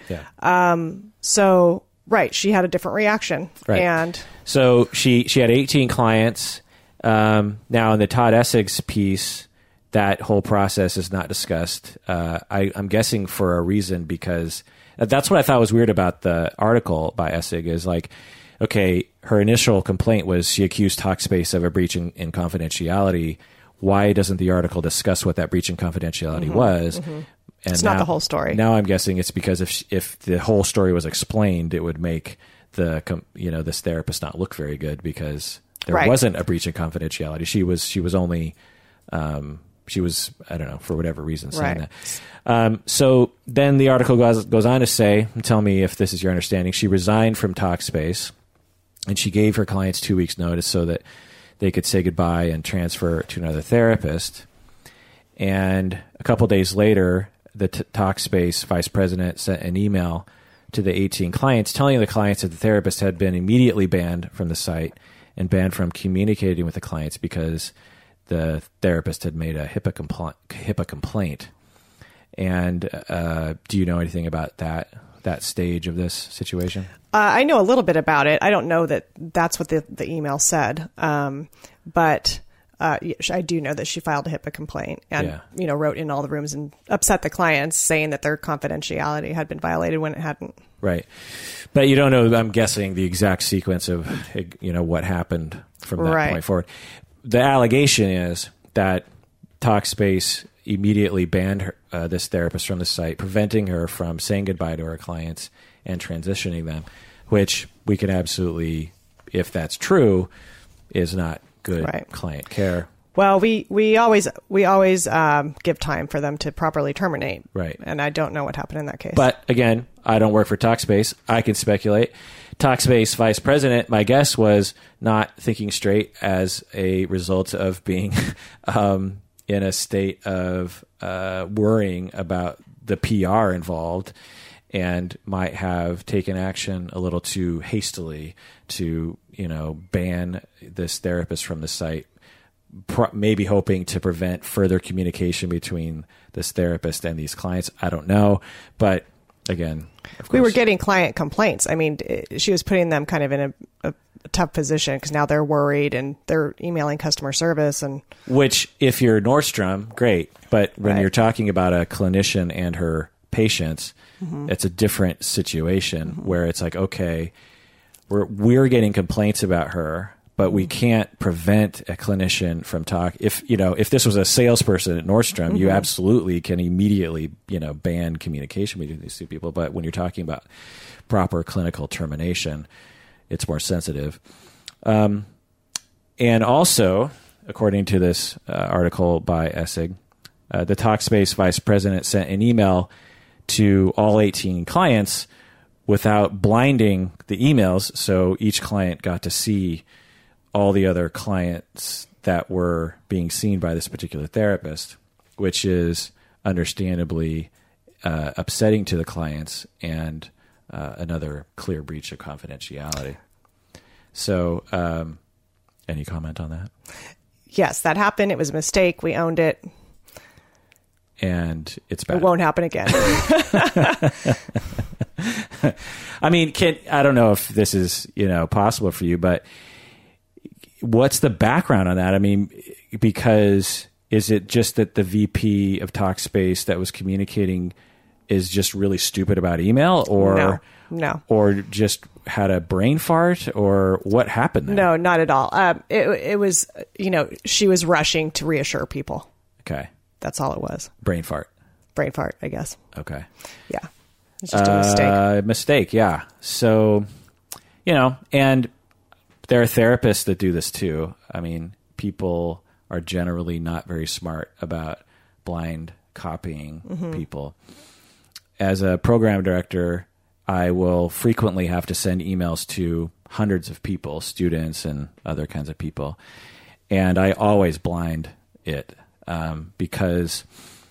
So she had a different reaction, and so she had 18 clients. Now in the Todd Essig piece, that whole process is not discussed. I'm guessing for a reason, because that's what I thought was weird about the article by Essig is like, okay, her initial complaint was she accused Talkspace of a breach in confidentiality. Why doesn't the article discuss what that breach in confidentiality was? Mm-hmm. And it's not the whole story. Now I'm guessing it's because if the whole story was explained, it would make this therapist not look very good, because there wasn't a breach in confidentiality. She was only I don't know, for whatever reason saying that. So then the article goes on to say, tell me if this is your understanding, she resigned from Talkspace, and she gave her clients 2 weeks notice so that they could say goodbye and transfer to another therapist. And a couple days later, the Talkspace vice president sent an email to the 18 clients telling the clients that the therapist had been immediately banned from the site and banned from communicating with the clients because the therapist had made a HIPAA complaint. And do you know anything about that stage of this situation? I know a little bit about it. I don't know that that's what the email said, but I do know that she filed a HIPAA complaint and wrote in all the rooms and upset the clients, saying that their confidentiality had been violated when it hadn't. Right, but you don't know, I'm guessing, the exact sequence of what happened from that point forward. The allegation is that Talkspace immediately banned this therapist from the site, preventing her from saying goodbye to her clients and transitioning them, which we can absolutely, if that's true, is not good client care. Well, we always give time for them to properly terminate. Right. And I don't know what happened in that case. But again, I don't work for Talkspace. I can speculate. Talkspace vice president, my guess was not thinking straight as a result of being in a state of worrying about the PR involved, and might have taken action a little too hastily to ban this therapist from the site, maybe hoping to prevent further communication between this therapist and these clients. I don't know. But again, of course, we were getting client complaints. I mean, she was putting them kind of in a tough position because now they're worried and they're emailing customer service. And which, if you're Nordstrom, great. But when you're talking about a clinician and her patients, it's a different situation where it's like, okay, we're getting complaints about her, but we can't prevent a clinician from if this was a salesperson at Nordstrom, you absolutely can immediately, ban communication between these two people. But when you're talking about proper clinical termination, it's more sensitive. And also, according to this article by Essig, the Talkspace vice president sent an email to all 18 clients without blinding the emails. So each client got to see all the other clients that were being seen by this particular therapist, which is understandably upsetting to the clients and another clear breach of confidentiality. So any comment on that? Yes, that happened. It was a mistake. We owned it. And it's bad. It won't happen again. I mean, I don't know if this is, possible for you, but what's the background on that? I mean, because is it just that the VP of Talkspace that was communicating is just really stupid about email, or no, or just had a brain fart, or what happened there? No, not at all. It was, she was rushing to reassure people. Okay. That's all it was. Brain fart, I guess. Okay. Yeah. It's just a mistake. Mistake, yeah. So, and there are therapists that do this too. I mean, people are generally not very smart about blind copying people. As a program director, I will frequently have to send emails to hundreds of people, students and other kinds of people. And I always blind it because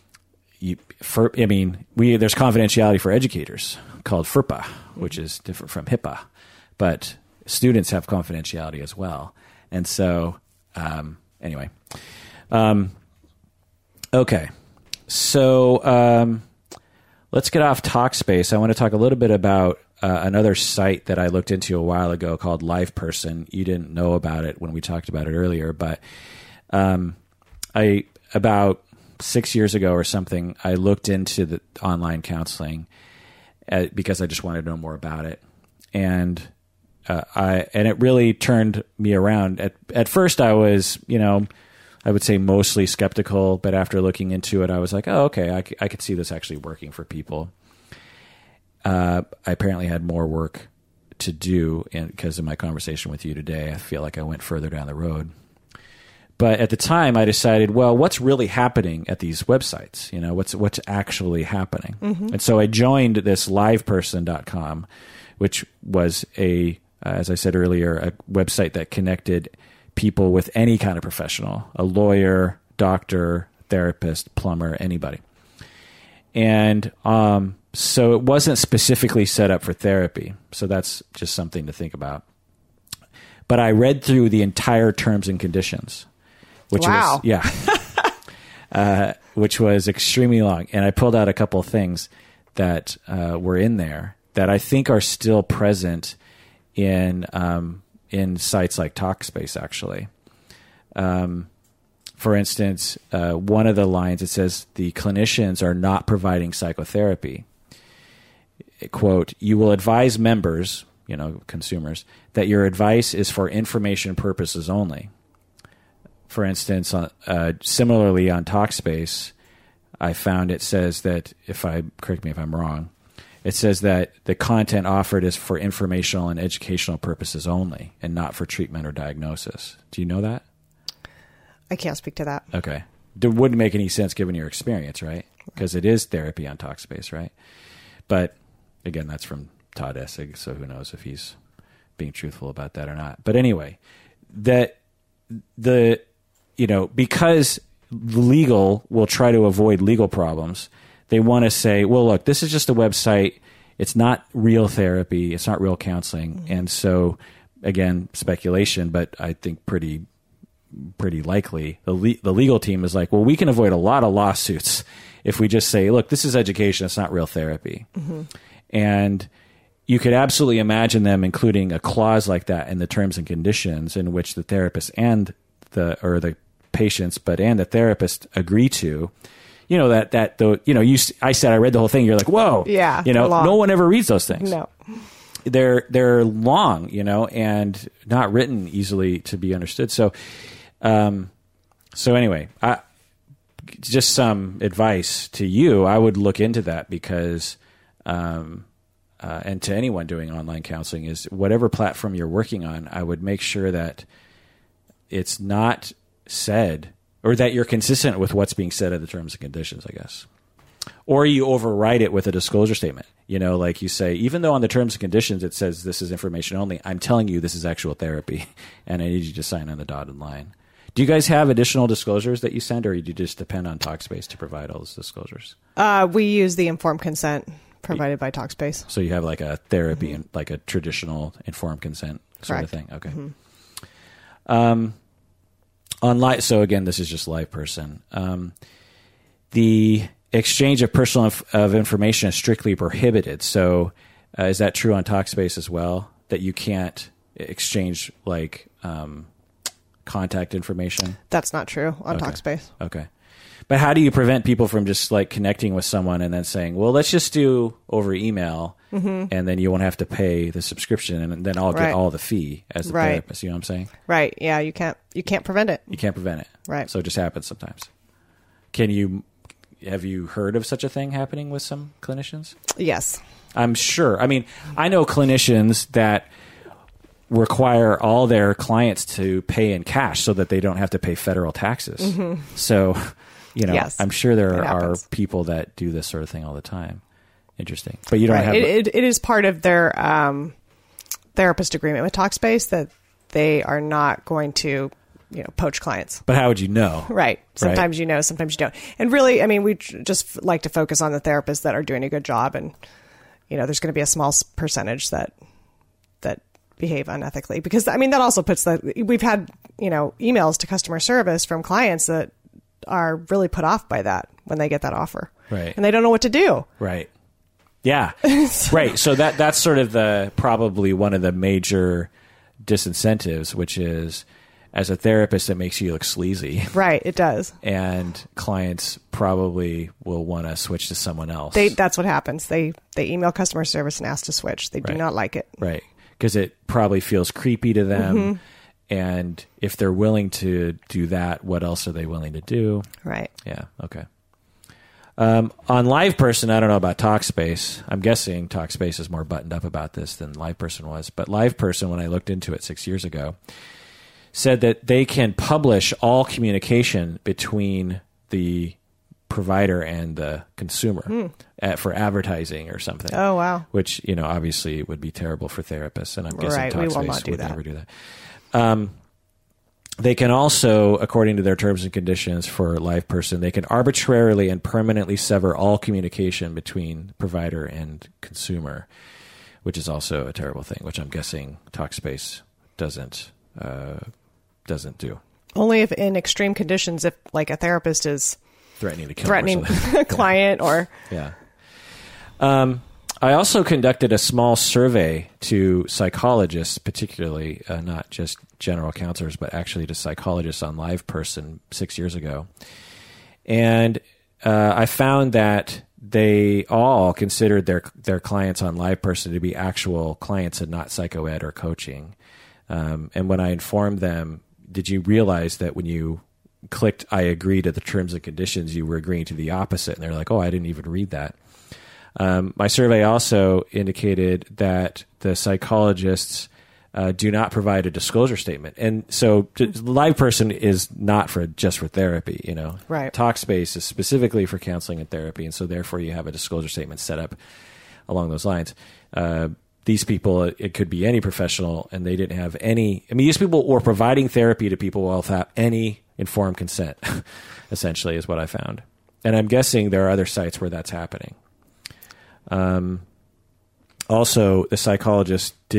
there's confidentiality for educators called FERPA, which is different from HIPAA, but students have confidentiality as well. And so, anyway, okay. So, let's get off Talkspace. I want to talk a little bit about another site that I looked into a while ago called LivePerson. You didn't know about it when we talked about it earlier, but about 6 years ago or something, I looked into the online counseling because I just wanted to know more about it, and it really turned me around. At first, I was, I would say mostly skeptical, but after looking into it, I was like, oh, okay, I could see this actually working for people. I apparently had more work to do, and because of my conversation with you today, I feel like I went further down the road. But at the time, I decided, well, what's really happening at these websites? What's actually happening? And so I joined this liveperson.com, which was as I said earlier, a website that connected people with any kind of professional, a lawyer, doctor, therapist, plumber, anybody. And so it wasn't specifically set up for therapy. So that's just something to think about. But I read through the entire terms and conditions, which which was extremely long. And I pulled out a couple of things that were in there that I think are still present in sites like Talkspace, actually. For instance, one of the lines, it says, the clinicians are not providing psychotherapy. Quote, you will advise members, consumers, that your advice is for information purposes only. For instance, similarly on Talkspace, I found it says that, correct me if I'm wrong, it says that the content offered is for informational and educational purposes only and not for treatment or diagnosis. Do you know that? I can't speak to that. Okay. It wouldn't make any sense given your experience, right? Because it is therapy on Talkspace, right? But again, that's from Todd Essig, so who knows if he's being truthful about that or not. But anyway, because legal will try to avoid legal problems, they want to say, well, look, this is just a website. It's not real therapy. It's not real counseling. And so again, speculation, but I think pretty likely, the legal team is like, well, we can avoid a lot of lawsuits if we just say, look, this is education, it's not real therapy. Mm-hmm. And you could absolutely imagine them including a clause like that in the terms and conditions in which the therapist and the patients, and the therapist agree to. You know, I said I read the whole thing. You're like, whoa, yeah, no one ever reads those things. No, they're long, and not written easily to be understood. So anyway, just some advice to you. I would look into that because, and to anyone doing online counseling, is whatever platform you're working on, I would make sure that it's not said, or that you're consistent with what's being said in the terms and conditions, I guess. Or you override it with a disclosure statement. Like you say, even though on the terms and conditions it says this is information only, I'm telling you this is actual therapy, and I need you to sign on the dotted line. Do you guys have additional disclosures that you send, or do you just depend on Talkspace to provide all those disclosures? We use the informed consent provided by Talkspace. So you have like a therapy and like a traditional informed consent sort of thing. Okay. Mm-hmm. So again, this is just LivePerson. The exchange of personal of information is strictly prohibited. So is that true on Talkspace as well? That you can't exchange like contact information? That's not true on Talkspace. Okay. But how do you prevent people from just like connecting with someone and then saying, well, let's just do over email, and then you won't have to pay the subscription, and then I'll get all the fee as the therapist. You know what I'm saying? Right. Yeah. You can't prevent it. You can't prevent it. Right. So it just happens sometimes. Have you heard of such a thing happening with some clinicians? Yes. I'm sure. I mean, I know clinicians that require all their clients to pay in cash so that they don't have to pay federal taxes. Mm-hmm. So, yes, I'm sure there are people that do this sort of thing all the time. Interesting. But you don't have... It is part of their therapist agreement with Talkspace that they are not going to poach clients. But how would you know? Right. Sometimes you know, sometimes you don't. And really, I mean, we just like to focus on the therapists that are doing a good job. And, there's going to be a small percentage that behave unethically, because I mean, that also puts we've had, emails to customer service from clients that are really put off by that when they get that offer. Right. And they don't know what to do. Right. Yeah. Right. So that's sort of probably one of the major disincentives, which is, as a therapist, it makes you look sleazy. Right, it does. And clients probably will want to switch to someone else. That's what happens. They email customer service and ask to switch. They do not like it. Right, because it probably feels creepy to them. Mm-hmm. And if they're willing to do that, what else are they willing to do? Right. Yeah, okay. On LivePerson, I don't know about Talkspace. I'm guessing Talkspace is more buttoned up about this than LivePerson was. But LivePerson, when I looked into it 6 years ago, said that they can publish all communication between the provider and the consumer for advertising or something. Oh, wow. Which, obviously would be terrible for therapists, and I'm guessing Talkspace would never do that. They can also, according to their terms and conditions for LivePerson, they can arbitrarily and permanently sever all communication between provider and consumer, which is also a terrible thing, which I'm guessing Talkspace doesn't do. Only if in extreme conditions, if like a therapist is threatening to kill a client or... Yeah. I also conducted a small survey to psychologists, particularly not just general counselors, but actually to psychologists on LivePerson 6 years ago. And I found that they all considered their clients on LivePerson to be actual clients and not psychoed or coaching. And when I informed them, did you realize that when you clicked I agree to the terms and conditions, you were agreeing to the opposite? And they're like, oh, I didn't even read that. My survey also indicated that the psychologists do not provide a disclosure statement. And so LivePerson is not just for therapy, Right. Talkspace is specifically for counseling and therapy. And so therefore you have a disclosure statement set up along those lines. These people, it could be any professional, and they didn't have any... I mean, these people were providing therapy to people without any informed consent, essentially, is what I found. And I'm guessing there are other sites where that's happening. Also, the psychologist didn't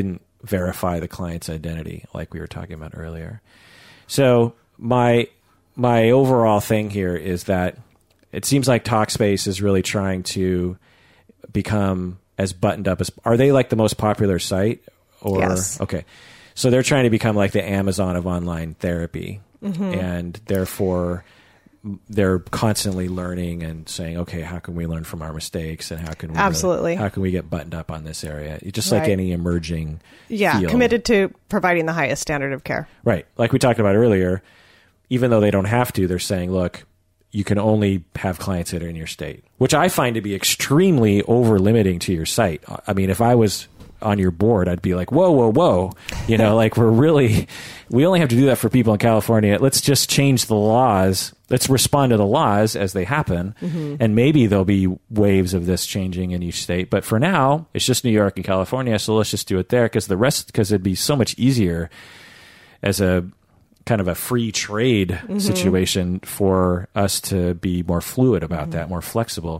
verify the client's identity, like we were talking about earlier. So my overall thing here is that it seems like Talkspace is really trying to become as buttoned up as. Are they like the most popular site? Or yes. Okay, so they're trying to become like the Amazon of online therapy, and therefore they're constantly learning and saying, okay, how can we learn from our mistakes, and how can we absolutely how can we get buttoned up on this area? Just like any emerging field. Committed to providing the highest standard of care. Right, like we talked about earlier. Even though they don't have to, they're saying, look, you can only have clients that are in your state, which I find to be extremely over-limiting to your site. I mean, if I was on your board, I'd be like, whoa. You know, like we only have to do that for people in California. Let's just change the laws. Let's respond to the laws as they happen. And maybe there'll be waves of this changing in each state. But for now, it's just New York and California. So let's just do it there because it'd be so much easier as a kind of a free trade situation for us to be more fluid about that, more flexible.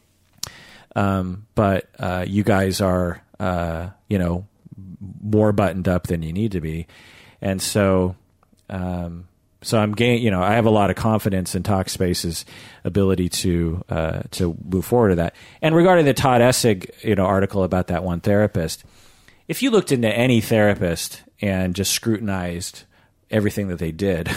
But you guys are, more buttoned up than you need to be. And so, I have a lot of confidence in Talkspace's ability to move forward to that. And regarding the Todd Essig, article about that one therapist, if you looked into any therapist and just scrutinized everything that they did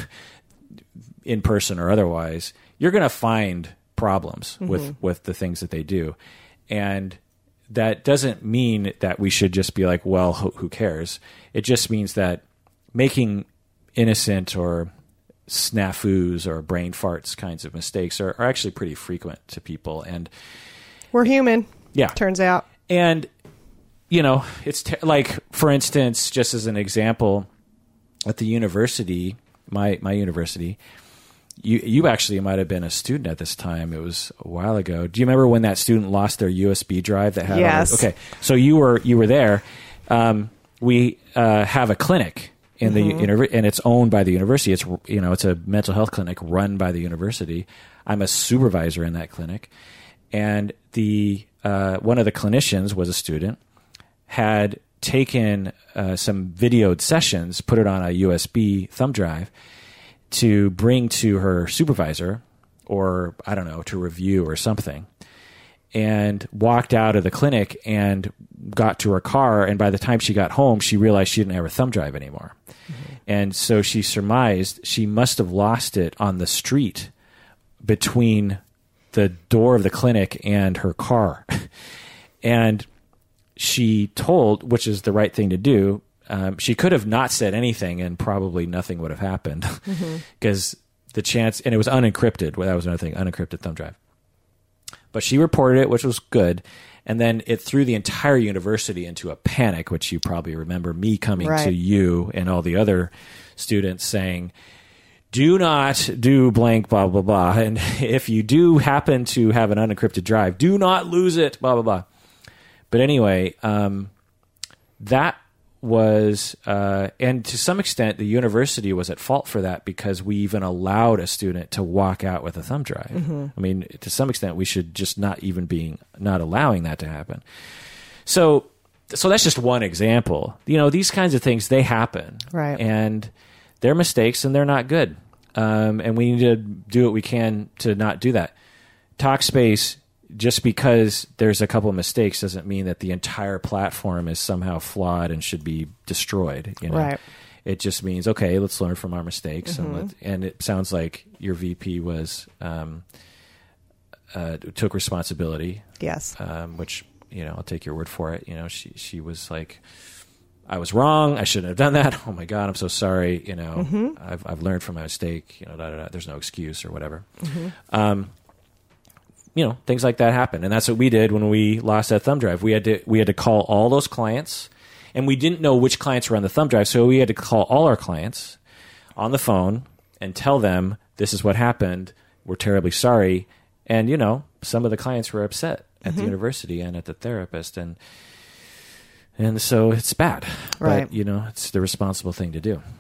in person or otherwise, you're going to find problems with the things that they do. And that doesn't mean that we should just be like, well, who cares? It just means that making innocent or snafus or brain farts kinds of mistakes are actually pretty frequent to people. And we're human. Yeah. Turns out. And, it's like, for instance, just as an example, at the university, my university, you actually might have been a student at this time. It was a while ago. Do you remember when that student lost their USB drive that had? Yes. Okay, so you were there. We have a clinic in the and it's owned by the university. It's it's a mental health clinic run by the university. I'm a supervisor in that clinic, and the one of the clinicians was a student, had taken some videoed sessions, put it on a USB thumb drive to bring to her supervisor, or I don't know, to review or something, and walked out of the clinic and got to her car. And by the time she got home, she realized she didn't have her thumb drive anymore. And so she surmised she must have lost it on the street between the door of the clinic and her car. And she told, which is the right thing to do, she could have not said anything and probably nothing would have happened because the chance, and it was unencrypted. Well, that was another thing, unencrypted thumb drive. But she reported it, which was good. And then it threw the entire university into a panic, which you probably remember me coming to you and all the other students saying, do not do blank, blah, blah, blah. And if you do happen to have an unencrypted drive, do not lose it, blah, blah, blah. But anyway, that was, and to some extent, the university was at fault for that because we even allowed a student to walk out with a thumb drive. I mean, to some extent, we should just not allowing that to happen. So that's just one example. These kinds of things, they happen. Right. And they're mistakes and they're not good. And we need to do what we can to not do that. Talkspace, just because there's a couple of mistakes doesn't mean that the entire platform is somehow flawed and should be destroyed. Right. It just means, okay, let's learn from our mistakes. And it sounds like your VP was took responsibility. Yes. Which, I'll take your word for it. She was like, I was wrong. I shouldn't have done that. Oh my God, I'm so sorry. I've learned from my mistake. There's no excuse or whatever. Things like that happen. And that's what we did when we lost that thumb drive. We had to call all those clients, and we didn't know which clients were on the thumb drive. So we had to call all our clients on the phone and tell them, this is what happened. We're terribly sorry. And, some of the clients were upset at the university and at the therapist. And so it's bad. Right. But, it's the responsible thing to do.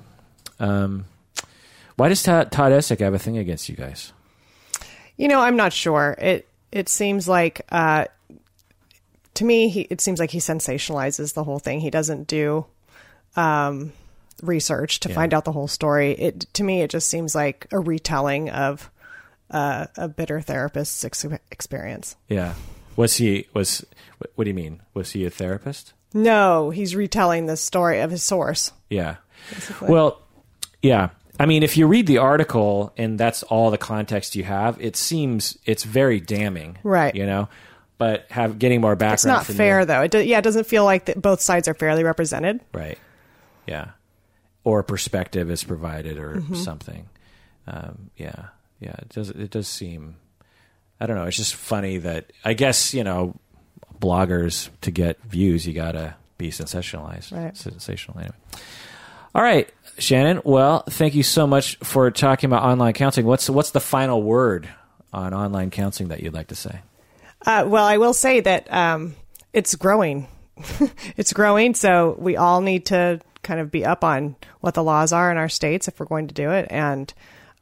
Why does Todd Essig have a thing against you guys? I'm not sure. It seems like, to me, it seems like he sensationalizes the whole thing. He doesn't do research to find out the whole story. To me, it just seems like a retelling of a bitter therapist's experience. Yeah. What do you mean? Was he a therapist? No, he's retelling the story of his source. Yeah. Basically. Well, yeah. I mean, if you read the article and that's all the context you have, it seems it's very damning. Right. But getting more background. It's not fair, though. It doesn't feel like both sides are fairly represented. Right. Yeah. Or perspective is provided or something. Yeah. It does seem, I don't know. It's just funny that, I guess, bloggers, to get views, you got to be sensationalized. Right. Sensational anyway. All right, Shannon. Well, thank you so much for talking about online counseling. What's the final word on online counseling that you'd like to say? Well, I will say that it's growing. It's growing, so we all need to kind of be up on what the laws are in our states if we're going to do it. And,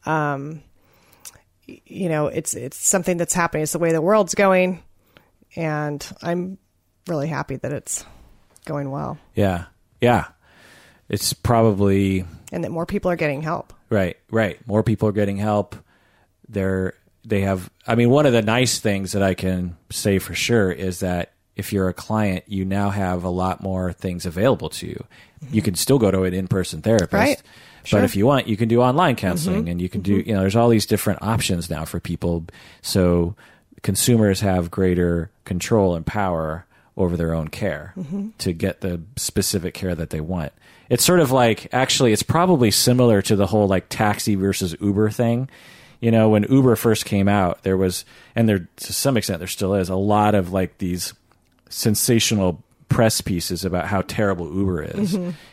it's something that's happening. It's the way the world's going. And I'm really happy that it's going well. Yeah. Yeah. It's probably... And that more people are getting help. Right. More people are getting help. They have... I mean, one of the nice things that I can say for sure is that if you're a client, you now have a lot more things available to you. You can still go to an in-person therapist. Right. Sure. But if you want, you can do online counseling and you can do... there's all these different options now for people. So consumers have greater control and power over their own care to get the specific care that they want. It's sort of like, actually, it's probably similar to the whole like taxi versus Uber thing. When Uber first came out, there was, and there to some extent there still is, a lot of like these sensational press pieces about how terrible Uber is.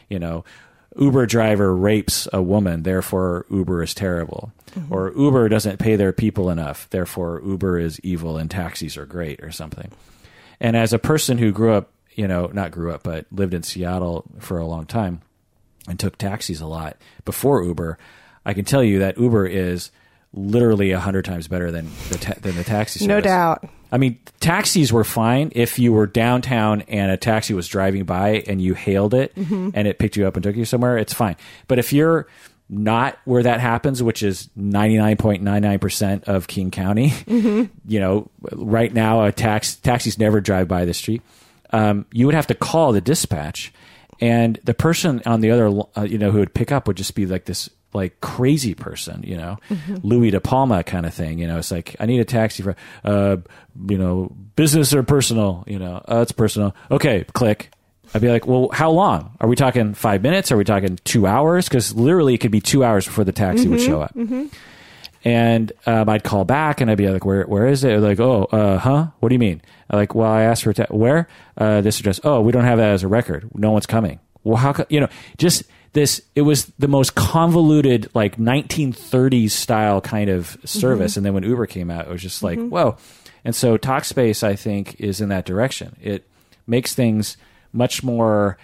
Uber driver rapes a woman, therefore Uber is terrible. Or Uber doesn't pay their people enough, therefore Uber is evil and taxis are great or something. And as a person who not grew up, but lived in Seattle for a long time and took taxis a lot before Uber, I can tell you that Uber is literally 100 times better than the taxi service. No doubt. I mean, taxis were fine if you were downtown and a taxi was driving by and you hailed it and it picked you up and took you somewhere, it's fine. But if you're not where that happens, which is 99.99% of King County, right now taxis never drive by the street. You would have to call the dispatch, and the person on the other, who would pick up would just be like this like crazy person, Louis De Palma kind of thing. It's like, I need a taxi for, business or personal, it's personal. Okay, click. I'd be like, well, how long? Are we talking 5 minutes? Are we talking 2 hours? Because literally it could be 2 hours before the taxi would show up. And I'd call back and I'd be like, where is it? They're like, what do you mean? I'm like, well, I asked for where? This address. Oh, we don't have that as a record. No one's coming. Well, how just this, it was the most convoluted, like 1930s style kind of service. And then when Uber came out, it was just like, whoa. And so Talkspace, I think, is in that direction. It makes things much more,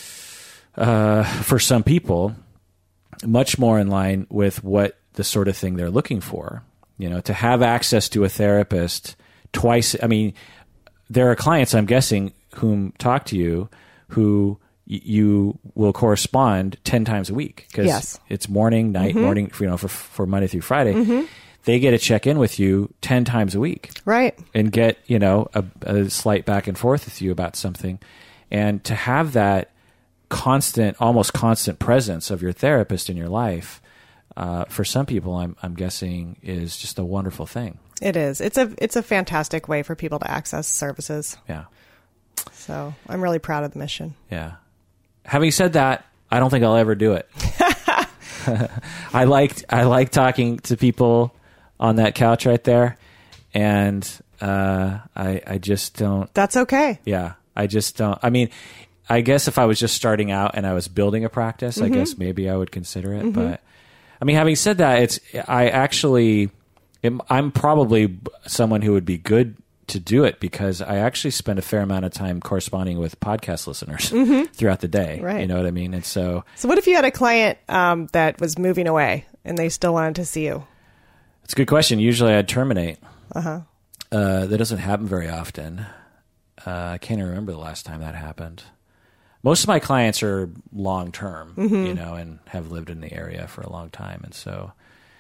for some people, much more in line with what the sort of thing they're looking for. To have access to a therapist twice. I mean, there are clients, I'm guessing, whom talk to you who you will correspond 10 times a week because it's morning, night, morning, for Monday through Friday. They get to check in with you 10 times a week. Right. And get, a slight back and forth with you about something. And to have that almost constant presence of your therapist in your life, for some people, I'm guessing, is just a wonderful thing. It is. It's a fantastic way for people to access services. Yeah. So I'm really proud of the mission. Yeah. Having said that, I don't think I'll ever do it. I like talking to people on that couch right there, and I just don't. That's okay. Yeah, I just don't. I mean, I guess if I was just starting out and I was building a practice, I guess maybe I would consider it. But I mean, having said that, I'm probably someone who would be good to do it because I actually spend a fair amount of time corresponding with podcast listeners throughout the day. Right. You know what I mean? And so what if you had a client that was moving away and they still wanted to see you? It's a good question. Usually I'd terminate. That doesn't happen very often. I can't even remember the last time that happened. most of my clients are long term, and have lived in the area for a long time. And so,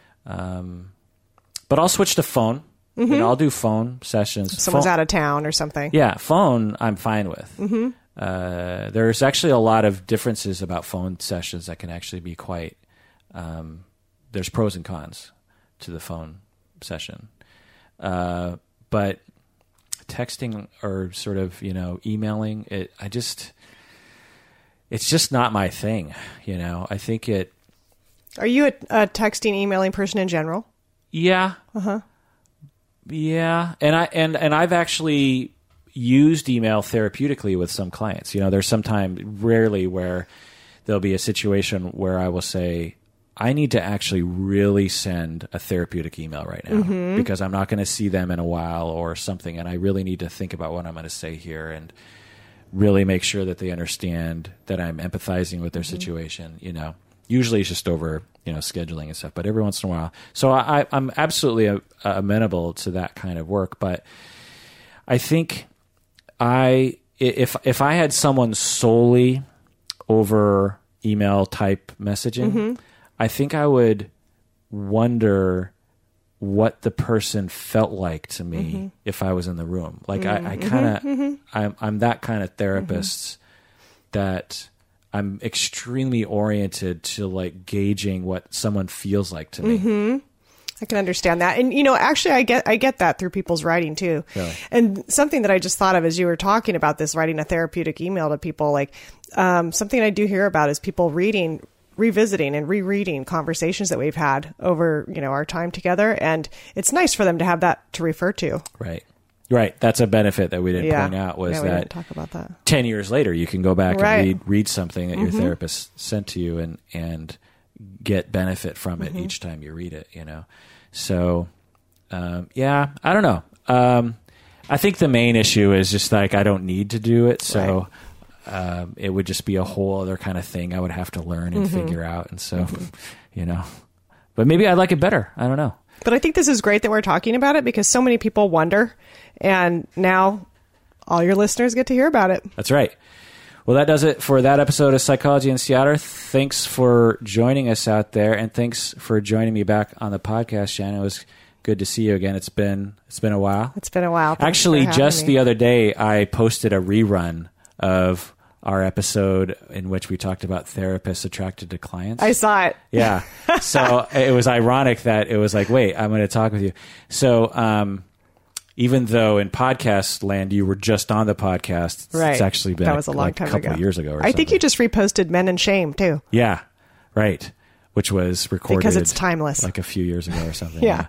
but I'll switch to phone. I'll do phone sessions. If someone's out of town or something. Yeah, phone I'm fine with. There's actually a lot of differences about phone sessions that can actually be quite. There's pros and cons to the phone session, but texting or sort of emailing it's just not my thing. I think it. Are you a texting, emailing person in general? Yeah. Yeah, and I've actually used email therapeutically with some clients. There's rarely where there'll be a situation where I will say, I need to actually really send a therapeutic email right now because I'm not going to see them in a while or something, and I really need to think about what I'm going to say here and really make sure that they understand that I'm empathizing with their situation. Usually it's just over scheduling and stuff, but every once in a while. So I'm absolutely amenable to that kind of work, but I think if I had someone solely over email type messaging, I think I would wonder what the person felt like to me if I was in the room. Like I kind of, I'm that kind of therapist that I'm extremely oriented to like gauging what someone feels like to me. I can understand that. And, actually I get that through people's writing too. Really? And something that I just thought of as you were talking about this, writing a therapeutic email to people, like, something I do hear about is people revisiting and rereading conversations that we've had over, our time together. And it's nice for them to have that to refer to. Right. That's a benefit that we didn't point out was we that didn't talk about that. 10 years later, you can go back and read something that your therapist sent to you and get benefit from it each time you read it, So, I don't know. I think the main issue is just like, I don't need to do it. So, it would just be a whole other kind of thing I would have to learn and figure out. And so, but maybe I'd like it better. I don't know. But I think this is great that we're talking about it because so many people wonder, and now all your listeners get to hear about it. That's right. Well, that does it for that episode of Psychology in Seattle. Thanks for joining us out there, and thanks for joining me back on the podcast, Shannon. It was good to see you again. It's been a while. It's been a while. Thanks Actually, just the other day, I posted a rerun of our episode in which we talked about therapists attracted to clients. I saw it. Yeah. So it was ironic that it was like, wait, I'm going to talk with you. So even though in podcast land you were just on the podcast, it's actually been a couple of years ago or something. I think you just reposted Men in Shame too. Yeah. Right. Which was recorded because it's timeless, like a few years ago or something. Yeah.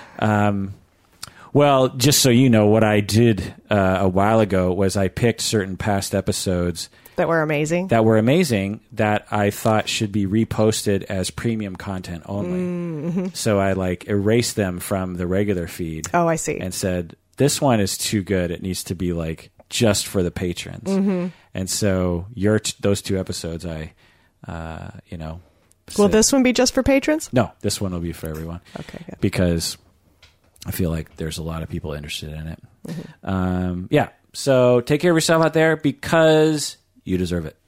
Well, just so you know, what I did a while ago was I picked certain past episodes that were amazing that I thought should be reposted as premium content only. So I erased them from the regular feed. Oh, I see. And said, this one is too good. It needs to be just for the patrons. And so those two episodes, Will this one be just for patrons? No, this one will be for everyone. Okay. Yeah. Because I feel like there's a lot of people interested in it. So take care of yourself out there because you deserve it.